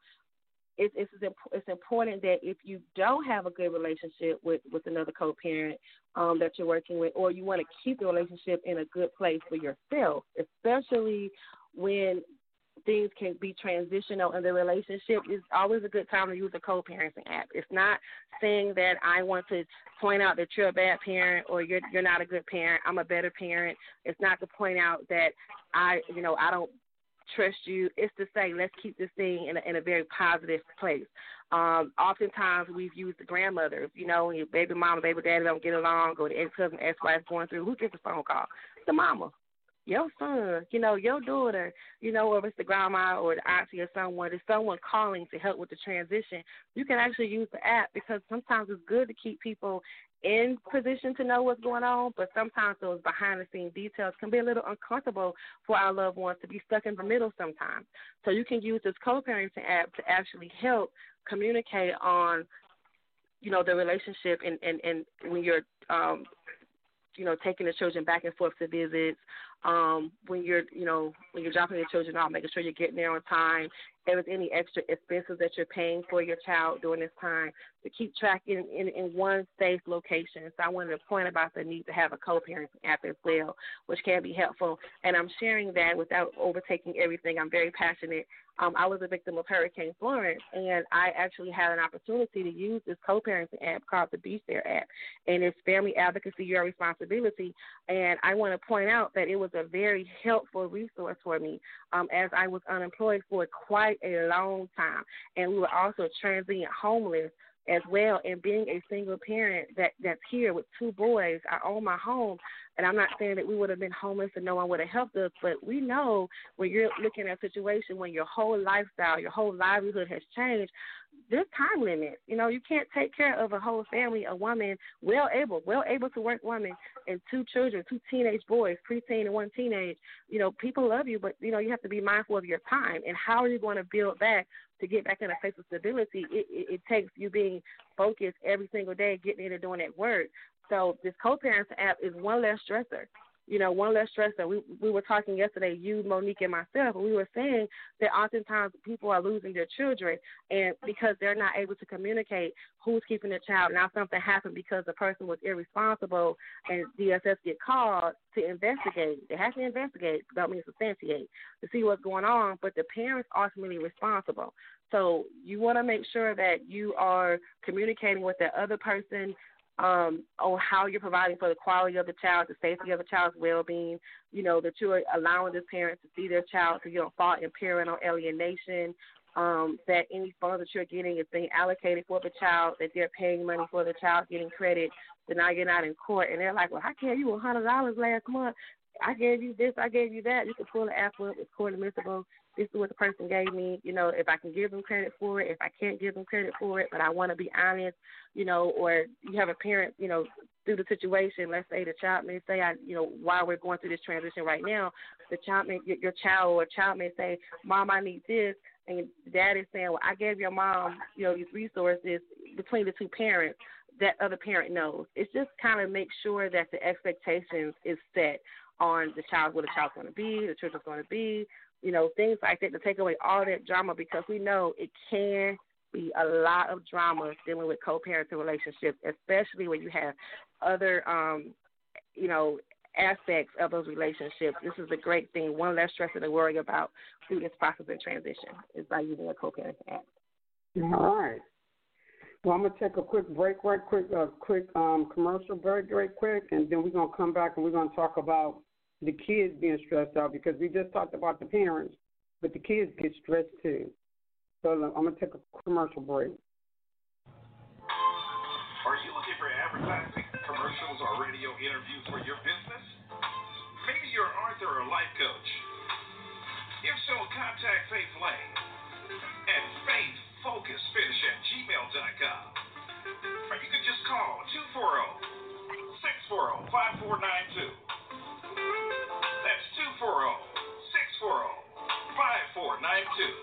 it's important that if you don't have a good relationship with another co-parent that you're working with, or you want to keep the relationship in a good place for yourself, especially when things can be transitional in the relationship, it's always a good time to use a co-parenting app. It's not saying that I want to point out that you're a bad parent or you're not a good parent. I'm a better parent. It's not to point out that I don't trust you. It's to say, let's keep this thing in a very positive place. Oftentimes we've used the grandmothers, when your baby mama, baby daddy don't get along, or the ex-husband, ex-wife going through, who gets the phone call? The mama. Your son, your daughter, or it's the grandma or the auntie or someone, there's someone calling to help with the transition. You can actually use the app because sometimes it's good to keep people in position to know what's going on, but sometimes those behind-the-scenes details can be a little uncomfortable for our loved ones to be stuck in the middle sometimes. So you can use this co-parenting app to actually help communicate on, the relationship and when you're taking the children back and forth to visits, when you're dropping your children off, making sure you're getting there on time. If there's any extra expenses that you're paying for your child during this time, to keep track in one safe location. So I wanted to point about the need to have a co-parenting app as well, which can be helpful. And I'm sharing that without overtaking everything. I'm very passionate. I was a victim of Hurricane Florence, and I actually had an opportunity to use this co-parenting app called the Be Fair app, and it's Family Advocacy, Your Responsibility. And I want to point out that it was a very helpful resource for me as I was unemployed for quite a long time, and we were also transient homeless as well. And being a single parent that's here with 2 boys, I own my home. And I'm not saying that we would have been homeless and no one would have helped us, but we know when you're looking at a situation when your whole lifestyle, your whole livelihood has changed, there's time limits. You know, you can't take care of a whole family, a woman, well able to work woman, and 2 children, 2 teenage boys, preteen and 1 teenage. You know, people love you, but, you know, you have to be mindful of your time. And how are you going to build back to get back in a place of stability? It takes you being focused every single day, getting in and doing that work. So this co-parents app is one less stressor. You know, one less stressor. We were talking yesterday, you, Monique, and myself, and we were saying that oftentimes people are losing their children, and because they're not able to communicate who's keeping their child. Now something happened because the person was irresponsible, and DSS get called to investigate. They have to investigate, don't mean substantiate, to see what's going on, but the parents are ultimately responsible. So you want to make sure that you are communicating with that other person on how you're providing for the quality of the child, the safety of the child's well-being, you know, that you're allowing the parents to see their child so you don't fall in parental alienation, that any funds that you're getting is being allocated for the child, that they're paying money for the child, getting credit, so now you're not in court. And they're like, well, I gave you $100 last month. I gave you this, I gave you that. You can pull the app up. It's court admissible. This is what the person gave me. You know, if I can give them credit for it, if I can't give them credit for it, but I want to be honest, you know, or you have a parent, you know, through the situation, let's say the child may say, while we're going through this transition right now, the child may, your child or child may say, Mom, I need this. And dad is saying, well, I gave your mom, you know, these resources between the 2 parents. That other parent knows. It's just kind of make sure that the expectations is set on the child, where the child's going to be, the children's going to be, you know, things like that, to take away all that drama, because we know it can be a lot of drama dealing with co-parenting relationships, especially when you have other, you know, aspects of those relationships. This is a great thing, one less stress to worry about through this process of transition is by using a co-parenting app. All right. Well, I'm going to take a quick break, commercial break right quick, and then we're going to come back and we're going to talk about the kids being stressed out, because we just talked about the parents, but the kids get stressed too. So I'm going to take a commercial break. Are you looking for advertising, commercials, or radio interviews for your business? Maybe you're an author or life coach. If so, contact Faith Lane at faithfocusfinish@gmail.com. Or you can just call 240-640-5492. That's 240-640-5492.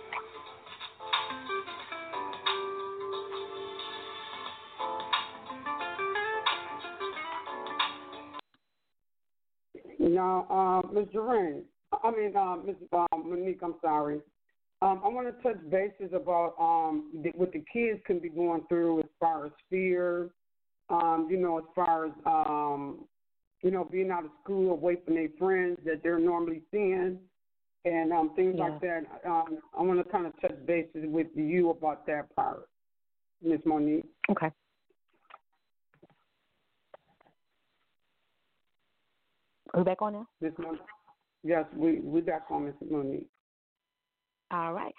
Now, Ms. Durant, Ms. Monique, I'm sorry. I want to touch bases about what the kids can be going through as far as fear, you know, as far as, you know, being out of school, away from their friends that they're normally seeing, and things like that. I want to kind of touch bases with you about that part, Ms. Monique. Okay. Are we back on now? Ms. Monique? Yes, we're back on, Ms. Monique. All right.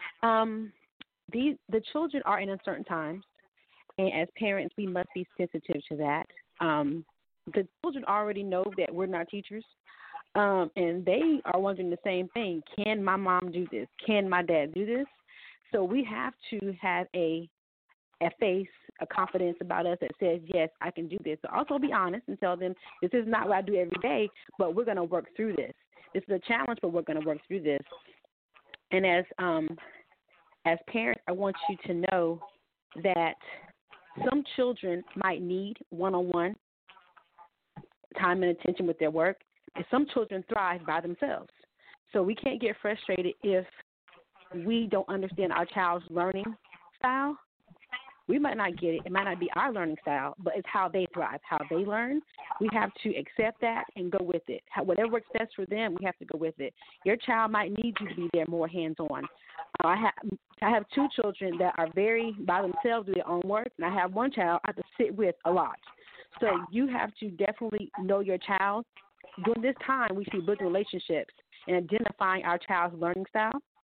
The children are in uncertain times, and as parents, we must be sensitive to that. The children already know that we're not teachers, and they are wondering the same thing. Can my mom do this? Can my dad do this? So we have to have a face, a confidence about us that says, yes, I can do this. So also be honest and tell them this is not what I do every day, but we're going to work through this. This is a challenge, but we're going to work through this. And as parents, I want you to know that some children might need one-on-one time and attention with their work, and some children thrive by themselves. So we can't get frustrated if we don't understand our child's learning style. We might not get it. It might not be our learning style, but it's how they thrive, how they learn. We have to accept that and go with it. Whatever works best for them, we have to go with it. Your child might need you to be there more hands-on. I have 2 children that are very by themselves, do their own work, and I have one child I have to sit with a lot. So you have to definitely know your child. During this time, we should be building relationships and identifying our child's learning style.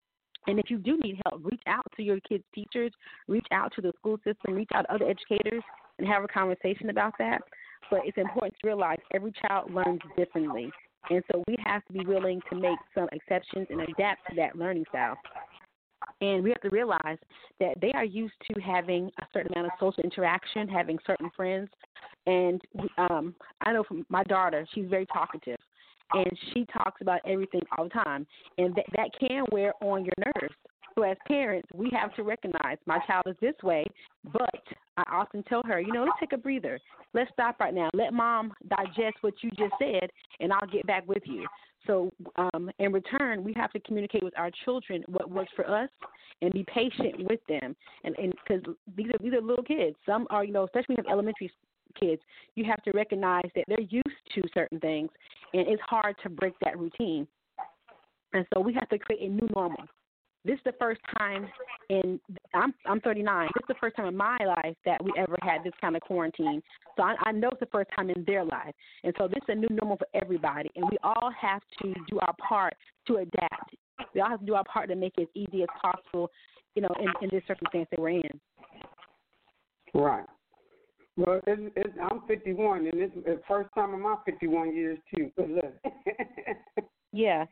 And if you do need help, reach out to your kids' teachers, reach out to the school system, reach out to other educators and have a conversation about that. But it's important to realize every child learns differently. And so we have to be willing to make some exceptions and adapt to that learning style. And we have to realize that they are used to having a certain amount of social interaction, having certain friends. And I know from my daughter, she's very talkative. And she talks about everything all the time. And that can wear on your nerves. So as parents, we have to recognize my child is this way, but I often tell her, let's take a breather. Let's stop right now. Let mom digest what you just said, and I'll get back with you. So in return, we have to communicate with our children what works for us and be patient with them. And because these are little kids. Some are, especially when you have elementary kids, you have to recognize that they're used to certain things, and it's hard to break that routine. And so we have to create a new normal. This is the first time I'm 39. This is the first time in my life that we ever had this kind of quarantine. So I know it's the first time in their life. And so this is a new normal for everybody. And we all have to do our part to adapt. We all have to do our part to make it as easy as possible, in this circumstance that we're in. Right. Well, I'm 51, and it's the first time in my 51 years, too. So look. Yeah.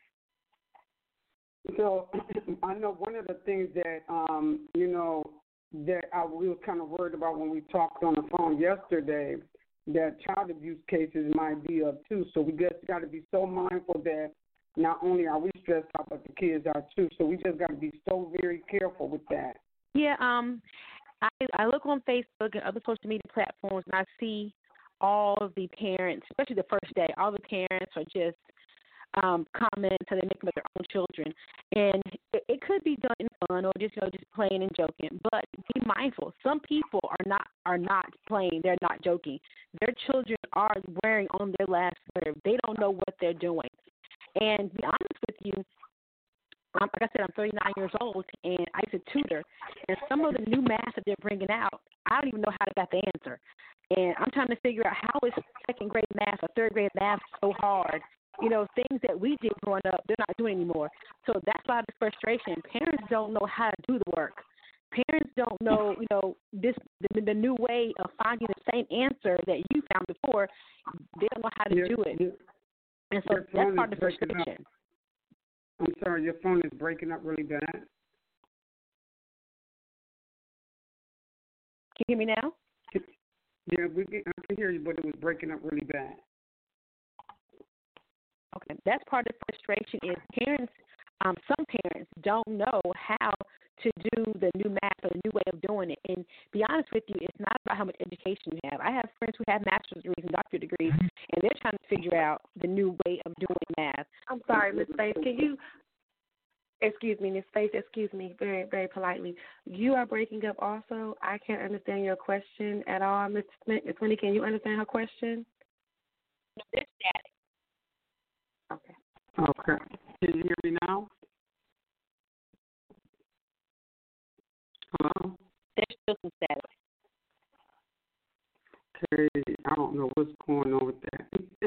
So I know one of the things that, that we were kind of worried about when we talked on the phone yesterday, that child abuse cases might be up, too. So we just got to be so mindful that not only are we stressed out, but the kids are, too. So we just got to be so very careful with that. Yeah, I look on Facebook and other social media platforms, and I see all of the parents, especially the first day, all the parents are just comments how they make them with their own children. And it could be done in fun or just playing and joking, but be mindful. Some people are not playing, they're not joking. Their children are wearing on their last nerve. They don't know what they're doing. And to be honest with you, like I said, I'm 39 years old, and I used to tutor. And some of the new math that they're bringing out, I don't even know how they got the answer. And I'm trying to figure out how is second grade math or third grade math so hard. Things that we did growing up, they're not doing anymore. So that's why the frustration. Parents don't know how to do the work. Parents don't know, the new way of finding the same answer that you found before. They don't know how to do it. And so that's part of the frustration. I'm sorry, your phone is breaking up really bad. Can you hear me now? Yeah, I can hear you, but it was breaking up really bad. Okay, that's part of the frustration is parents, some parents don't know how to do the new math or the new way of doing it. And to be honest with you, it's not about how much education you have. I have friends who have master's degrees and doctorate degrees, and they're trying to figure out the new way of doing math. I'm sorry, Ms. Faith. Can you, excuse me, Ms. Faith, excuse me, very, very politely. You are breaking up also. I can't understand your question at all. Ms. Sweeney, can you understand her question? No, there's static. Okay. Okay. Can you hear me now? Hello? There's still some static. Okay. I don't know what's going on with that.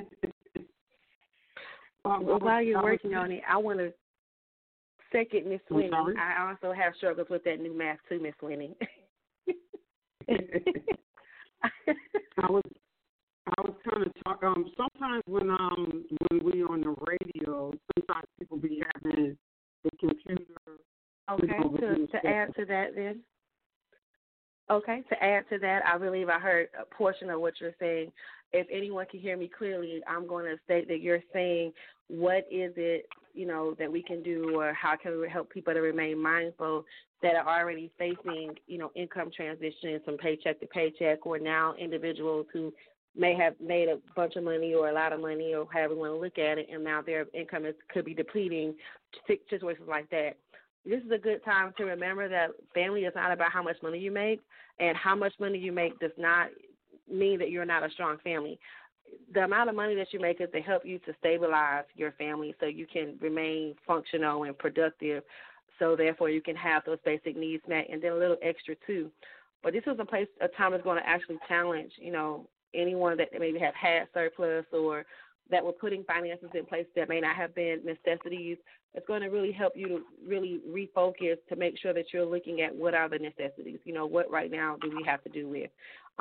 Well, while you're working on it, I want to second Ms. Sweeney. I also have struggles with that new math too, Ms. Sweeney. I was kind of talking. Sometimes when we on the radio, sometimes people be having the computer. Okay, to add to that then. Okay, to add to that, I believe I heard a portion of what you're saying. If anyone can hear me clearly, I'm going to state that you're saying what is it, that we can do or how can we help people to remain mindful that are already facing, income transitions from paycheck to paycheck, or now individuals who may have made a bunch of money or a lot of money or however you want to look at it, and now their income could be depleting, situations like that. This is a good time to remember that family is not about how much money you make, and how much money you make does not mean that you're not a strong family. The amount of money that you make is to help you to stabilize your family so you can remain functional and productive, so therefore you can have those basic needs met and then a little extra too. But this is a time that's going to actually challenge, anyone that maybe have had surplus or that were putting finances in place that may not have been necessities. It's going to really help you to really refocus to make sure that you're looking at what are the necessities. What right now do we have to do with?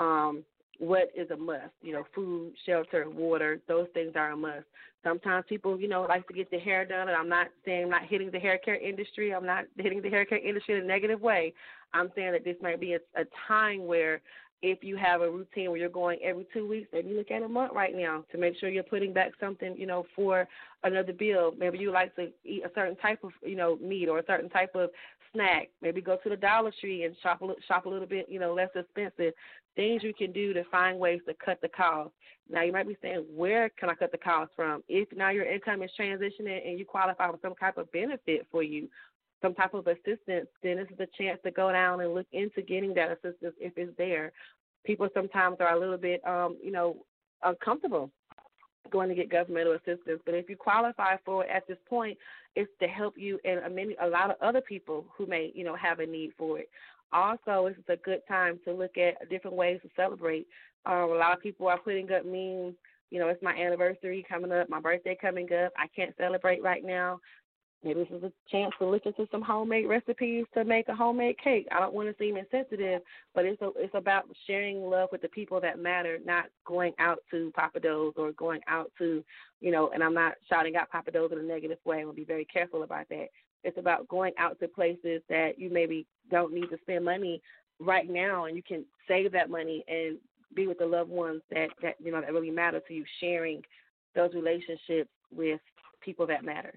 What is a must? Food, shelter, water, those things are a must. Sometimes people, like to get their hair done, and I'm not saying I'm not hitting the hair care industry. I'm not hitting the hair care industry in a negative way. I'm saying that this might be a time where if you have a routine where you're going every 2 weeks, maybe look at a month right now to make sure you're putting back something, for another bill. Maybe you like to eat a certain type of, meat or a certain type of snack. Maybe go to the Dollar Tree and shop a little bit, less expensive. Things you can do to find ways to cut the cost. Now, you might be saying, where can I cut the cost from? If now your income is transitioning and you qualify for some type of benefit for you, some type of assistance, then this is a chance to go down and look into getting that assistance if it's there. People sometimes are a little bit, uncomfortable going to get governmental assistance. But if you qualify for it at this point, it's to help you and a lot of other people who may, have a need for it. Also, this is a good time to look at different ways to celebrate. A lot of people are putting up memes. It's my anniversary coming up, my birthday coming up. I can't celebrate right now. Maybe this is a chance to look into some homemade recipes to make a homemade cake. I don't want to seem insensitive, but it's about sharing love with the people that matter, not going out to Papa Do's or going out to, and I'm not shouting out Papa Do's in a negative way. I'm going to be very careful about that. It's about going out to places that you maybe don't need to spend money right now, and you can save that money and be with the loved ones that really matter to you, sharing those relationships with people that matter.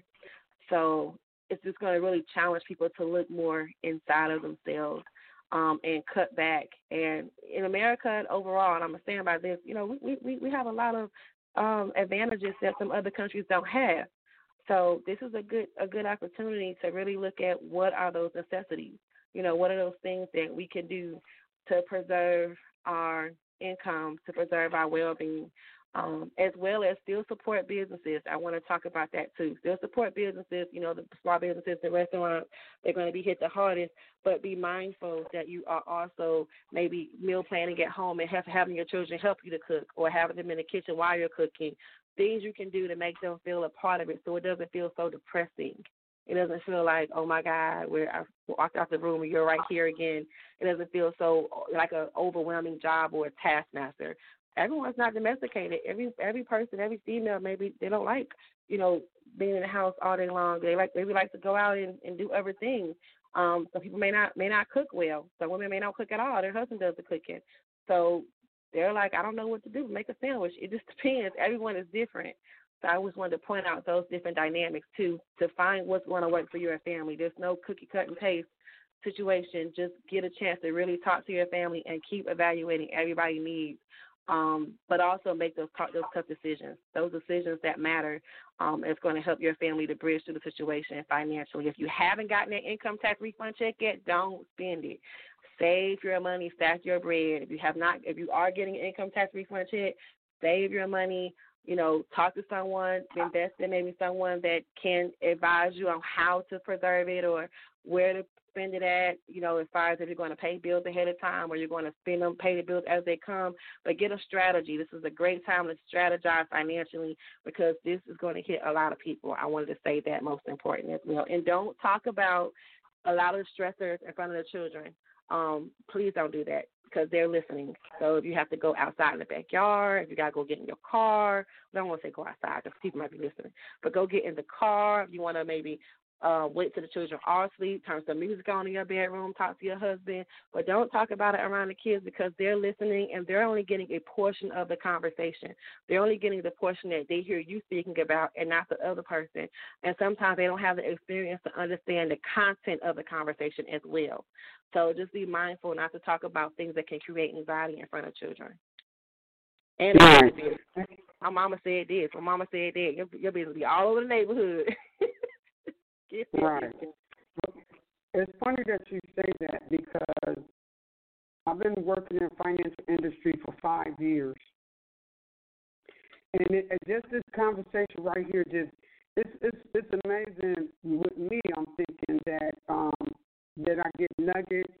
So it's just going to really challenge people to look more inside of themselves and cut back. And in America and overall, and I'm going to stand by this, we have a lot of advantages that some other countries don't have. So this is a good opportunity to really look at what are those necessities. What are those things that we can do to preserve our income, to preserve our well-being, as well as still support businesses. I want to talk about that too. Still support businesses, the small businesses, the restaurants, they're going to be hit the hardest, but be mindful that you are also maybe meal planning at home and having your children help you to cook or having them in the kitchen while you're cooking. Things you can do to make them feel a part of it so it doesn't feel so depressing. It doesn't feel like, oh, my God, where I walked out the room and you're right here again. It doesn't feel so like an overwhelming job or a taskmaster. Everyone's not domesticated. Every person, every female, maybe they don't like, being in the house all day long. They maybe like to go out and do other things. Some people may not cook well. Some women may not cook at all. Their husband does the cooking. So they're like, I don't know what to do. Make a sandwich. It just depends. Everyone is different. So I always wanted to point out those different dynamics too, to find what's going to work for your family. There's no cookie cut and paste situation. Just get a chance to really talk to your family and keep evaluating everybody's needs. But also make those tough decisions. Those decisions that matter is going to help your family to bridge through the situation financially. If you haven't gotten that income tax refund check yet, don't spend it. Save your money, stack your bread. If you are getting an income tax refund check, save your money. Talk to someone, invest in maybe someone that can advise you on how to preserve it or where to spend it at, as far as if you're going to pay bills ahead of time or you're going to spend them, pay the bills as they come. But get a strategy. This is a great time to strategize financially because this is going to hit a lot of people. I wanted to say that most important as well. And don't talk about a lot of the stressors in front of the children. Please don't do that because they're listening. So if you have to go outside in the backyard, if you got to go get in your car, I don't want to say go outside because people might be listening, but go get in the car. If you want to maybe wait till the children are asleep, turn some music on in your bedroom, talk to your husband, but don't talk about it around the kids because they're listening and they're only getting a portion of the conversation. They're only getting the portion that they hear you speaking about and not the other person. And sometimes they don't have the experience to understand the content of the conversation as well. So just be mindful not to talk about things that can create anxiety in front of children. And my mama said this. My mama said that. Your business will be all over the neighborhood. Right. It's funny that you say that because I've been working in the financial industry for 5 years. And just this conversation right here, it's amazing with me. I'm thinking that I get nuggets.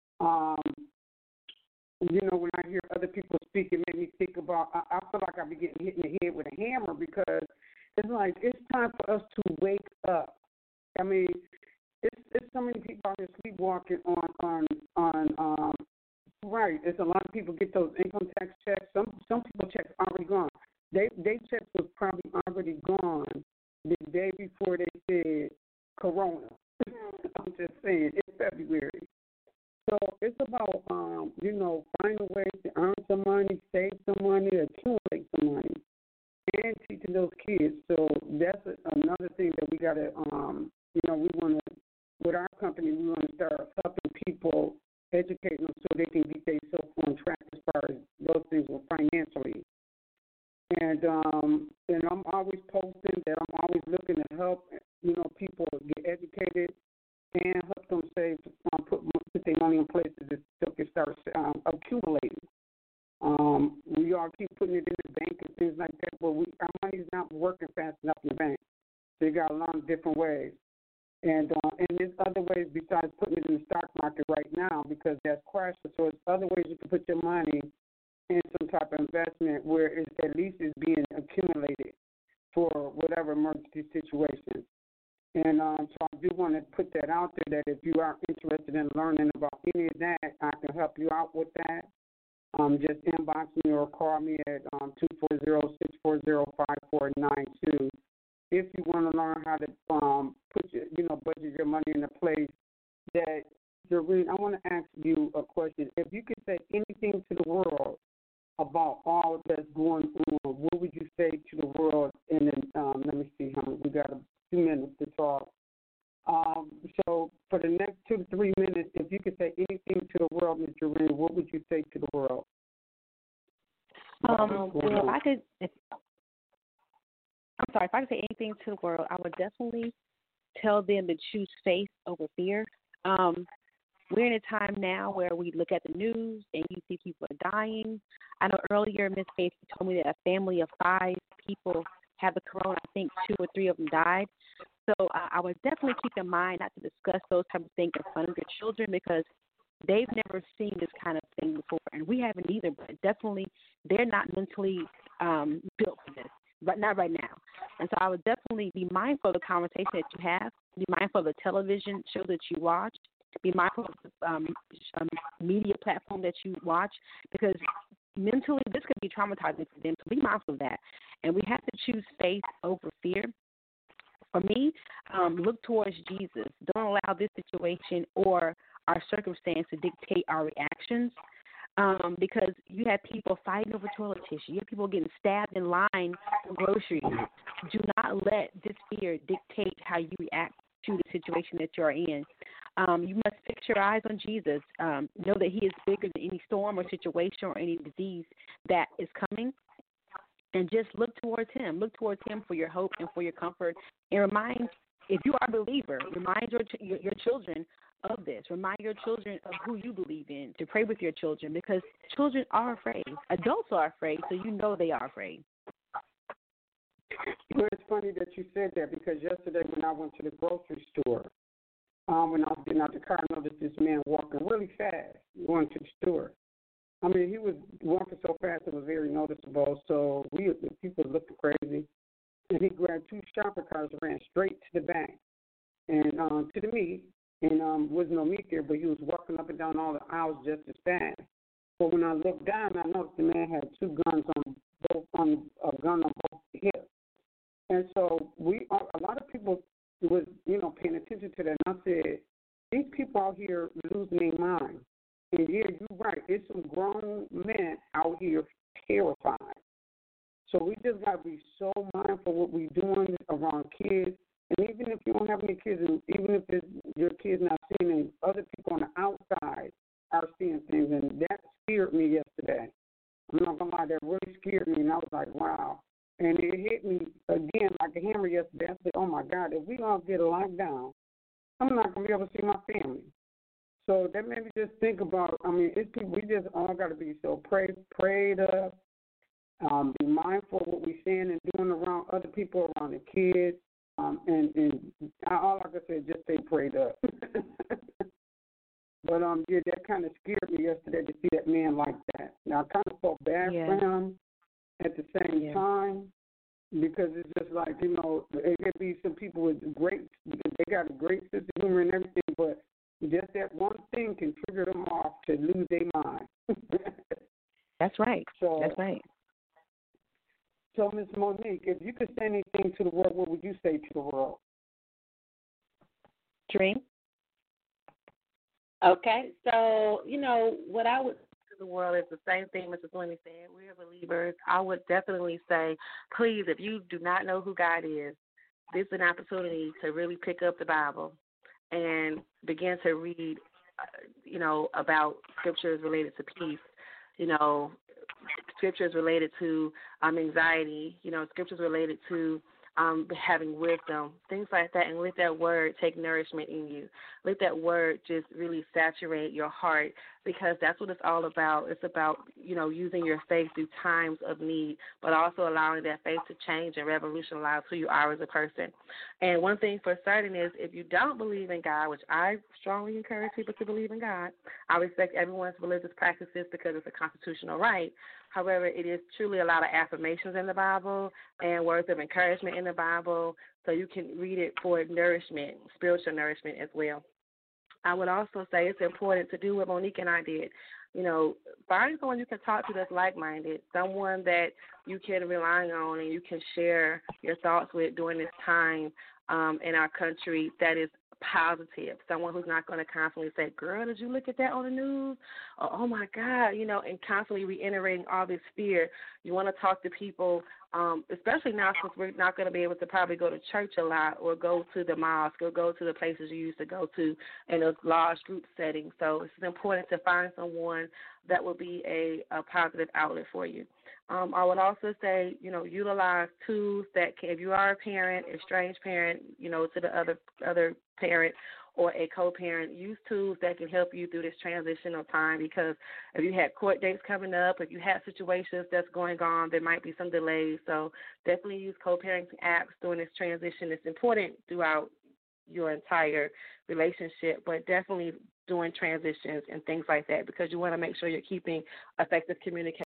When I hear other people speak, it made me think about, I feel like I'll be getting hit in the head with a hammer because it's like it's time for us to wake up. I mean, it's so many people out here sleepwalking on right. There's a lot of people get those income tax checks. Some people checks already gone. They checks was probably already gone the day before they said Corona. I'm just saying, it's February. So it's about finding ways to earn some money, save some money, accumulate some money, and teaching those kids. So that's another thing that we gotta we want to, with our company, we want to start helping people, educating them so they can get themselves on track as far as those things financially. And I'm always posting that I'm always looking to help, people get educated and help them save, put their money in places that still can start accumulating. We all keep putting it in the bank and things like that, but our money's not working fast enough in the bank. So you got to learn different ways. And there's other ways besides putting it in the stock market right now because that's crashing. So there's other ways you can put your money in some type of investment where it's at least is being accumulated for whatever emergency situation. And so I do want to put that out there that if you are interested in learning about any of that, I can help you out with that. Just inbox me or call me at 240-640-5492 if you want to learn how to put your, budget your money in a place that, Jareen, I want to ask you a question. If you could say anything to the world about all that's going on, what would you say to the world? And then let me see, we got a few minutes to talk. So for the next 2 to 3 minutes, if you could say anything to the world, Ms. Jareen, what would you say to the world? If I could say anything to the world, I would definitely tell them to choose faith over fear. We're in a time now where we look at the news and you see people are dying. I know earlier Ms. Faith told me that a family of 5 people had the corona. I think 2 or 3 of them died. So I would definitely keep in mind not to discuss those type of things in front of your children because they've never seen this kind of thing before, and we haven't either. But definitely, they're not mentally built for this, but not right now. And so I would definitely be mindful of the conversation that you have. Be mindful of the television show that you watch. Be mindful of the media platform that you watch because mentally this could be traumatizing for them. So be mindful of that. And we have to choose faith over fear. For me, look towards Jesus. Don't allow this situation or our circumstance to dictate our reactions because you have people fighting over toilet tissue. You have people getting stabbed in line for groceries. Do not let this fear dictate how you react to the situation that you're in. You must fix your eyes on Jesus. Know that he is bigger than any storm or situation or any disease that is coming. And just look towards him. Look towards him for your hope and for your comfort. And remind, if you are a believer, remind your children of this. Remind your children of who you believe in, to pray with your children because children are afraid. Adults are afraid, so you know they are afraid. Well, it's funny that you said that because yesterday when I went to the grocery store, when I was getting out the car, I noticed this man walking really fast going to the store. I mean, he was walking so fast it was very noticeable. So the people looked crazy, and he grabbed 2 shopper carts and ran straight to the back and to the meat. And was no meat there, but he was walking up and down all the aisles just as fast. But when I looked down, I noticed the man had 2 guns a gun on both hips. And so a lot of people was paying attention to that. And I said, these people out here losing their mind. And yeah, you're right. There's some grown men out here terrified. So we just got to be so mindful of what we're doing around kids. And even if you don't have any kids, and even if your kids not seeing things, other people on the outside are seeing things. And that scared me yesterday. I'm not going to lie, that really scared me. And I was like, wow. And it hit me again like a hammer yesterday. I said, oh, my God, if we all get a lockdown, I'm not going to be able to see my family. So that made me just think about, it's people, we just all got to be so prayed up, be mindful of what we're saying and doing around other people, around the kids, and all I can say is just stay prayed up. But, yeah, that kind of scared me yesterday to see that man like that. Now, I kind of felt bad for him at the same time, because it's just like, it could be some people with they got a great sense of humor and everything, but just that one thing can trigger them off to lose their mind. That's right. So, That's right. So, Ms. Monique, if you could say anything to the world, what would you say to the world? Dream. Okay, so, what I would say to the world is the same thing Mrs. Winnie said. We're believers. I would definitely say, please, if you do not know who God is, this is an opportunity to really pick up the Bible and begin to read, about scriptures related to peace, scriptures related to anxiety, scriptures related to having wisdom, things like that, and let that word take nourishment in you. Let that word just really saturate your heart, because that's what it's all about. It's about, using your faith through times of need, but also allowing that faith to change and revolutionize who you are as a person. And one thing for certain is, if you don't believe in God, which I strongly encourage people to believe in God, I respect everyone's religious practices because it's a constitutional right. However, it is truly a lot of affirmations in the Bible and words of encouragement in the Bible, so you can read it for nourishment, spiritual nourishment as well. I would also say it's important to do what Monique and I did. Find someone you can talk to that's like-minded, someone that you can rely on and you can share your thoughts with during this time in our country that is positive, someone who's not going to constantly say, girl, did you look at that on the news? Or, oh, my God, and constantly reiterating all this fear. You want to talk to people, especially now since we're not going to be able to probably go to church a lot or go to the mosque or go to the places you used to go to in those large group settings. So it's important to find someone that will be a positive outlet for you. I would also say, utilize tools that can, if you are a parent, a estranged parent, to the other parent or a co-parent, use tools that can help you through this transitional time, because if you had court dates coming up, if you have situations that's going on, there might be some delays. So definitely use co-parenting apps during this transition. It's important throughout your entire relationship, but definitely during transitions and things like that, because you want to make sure you're keeping effective communication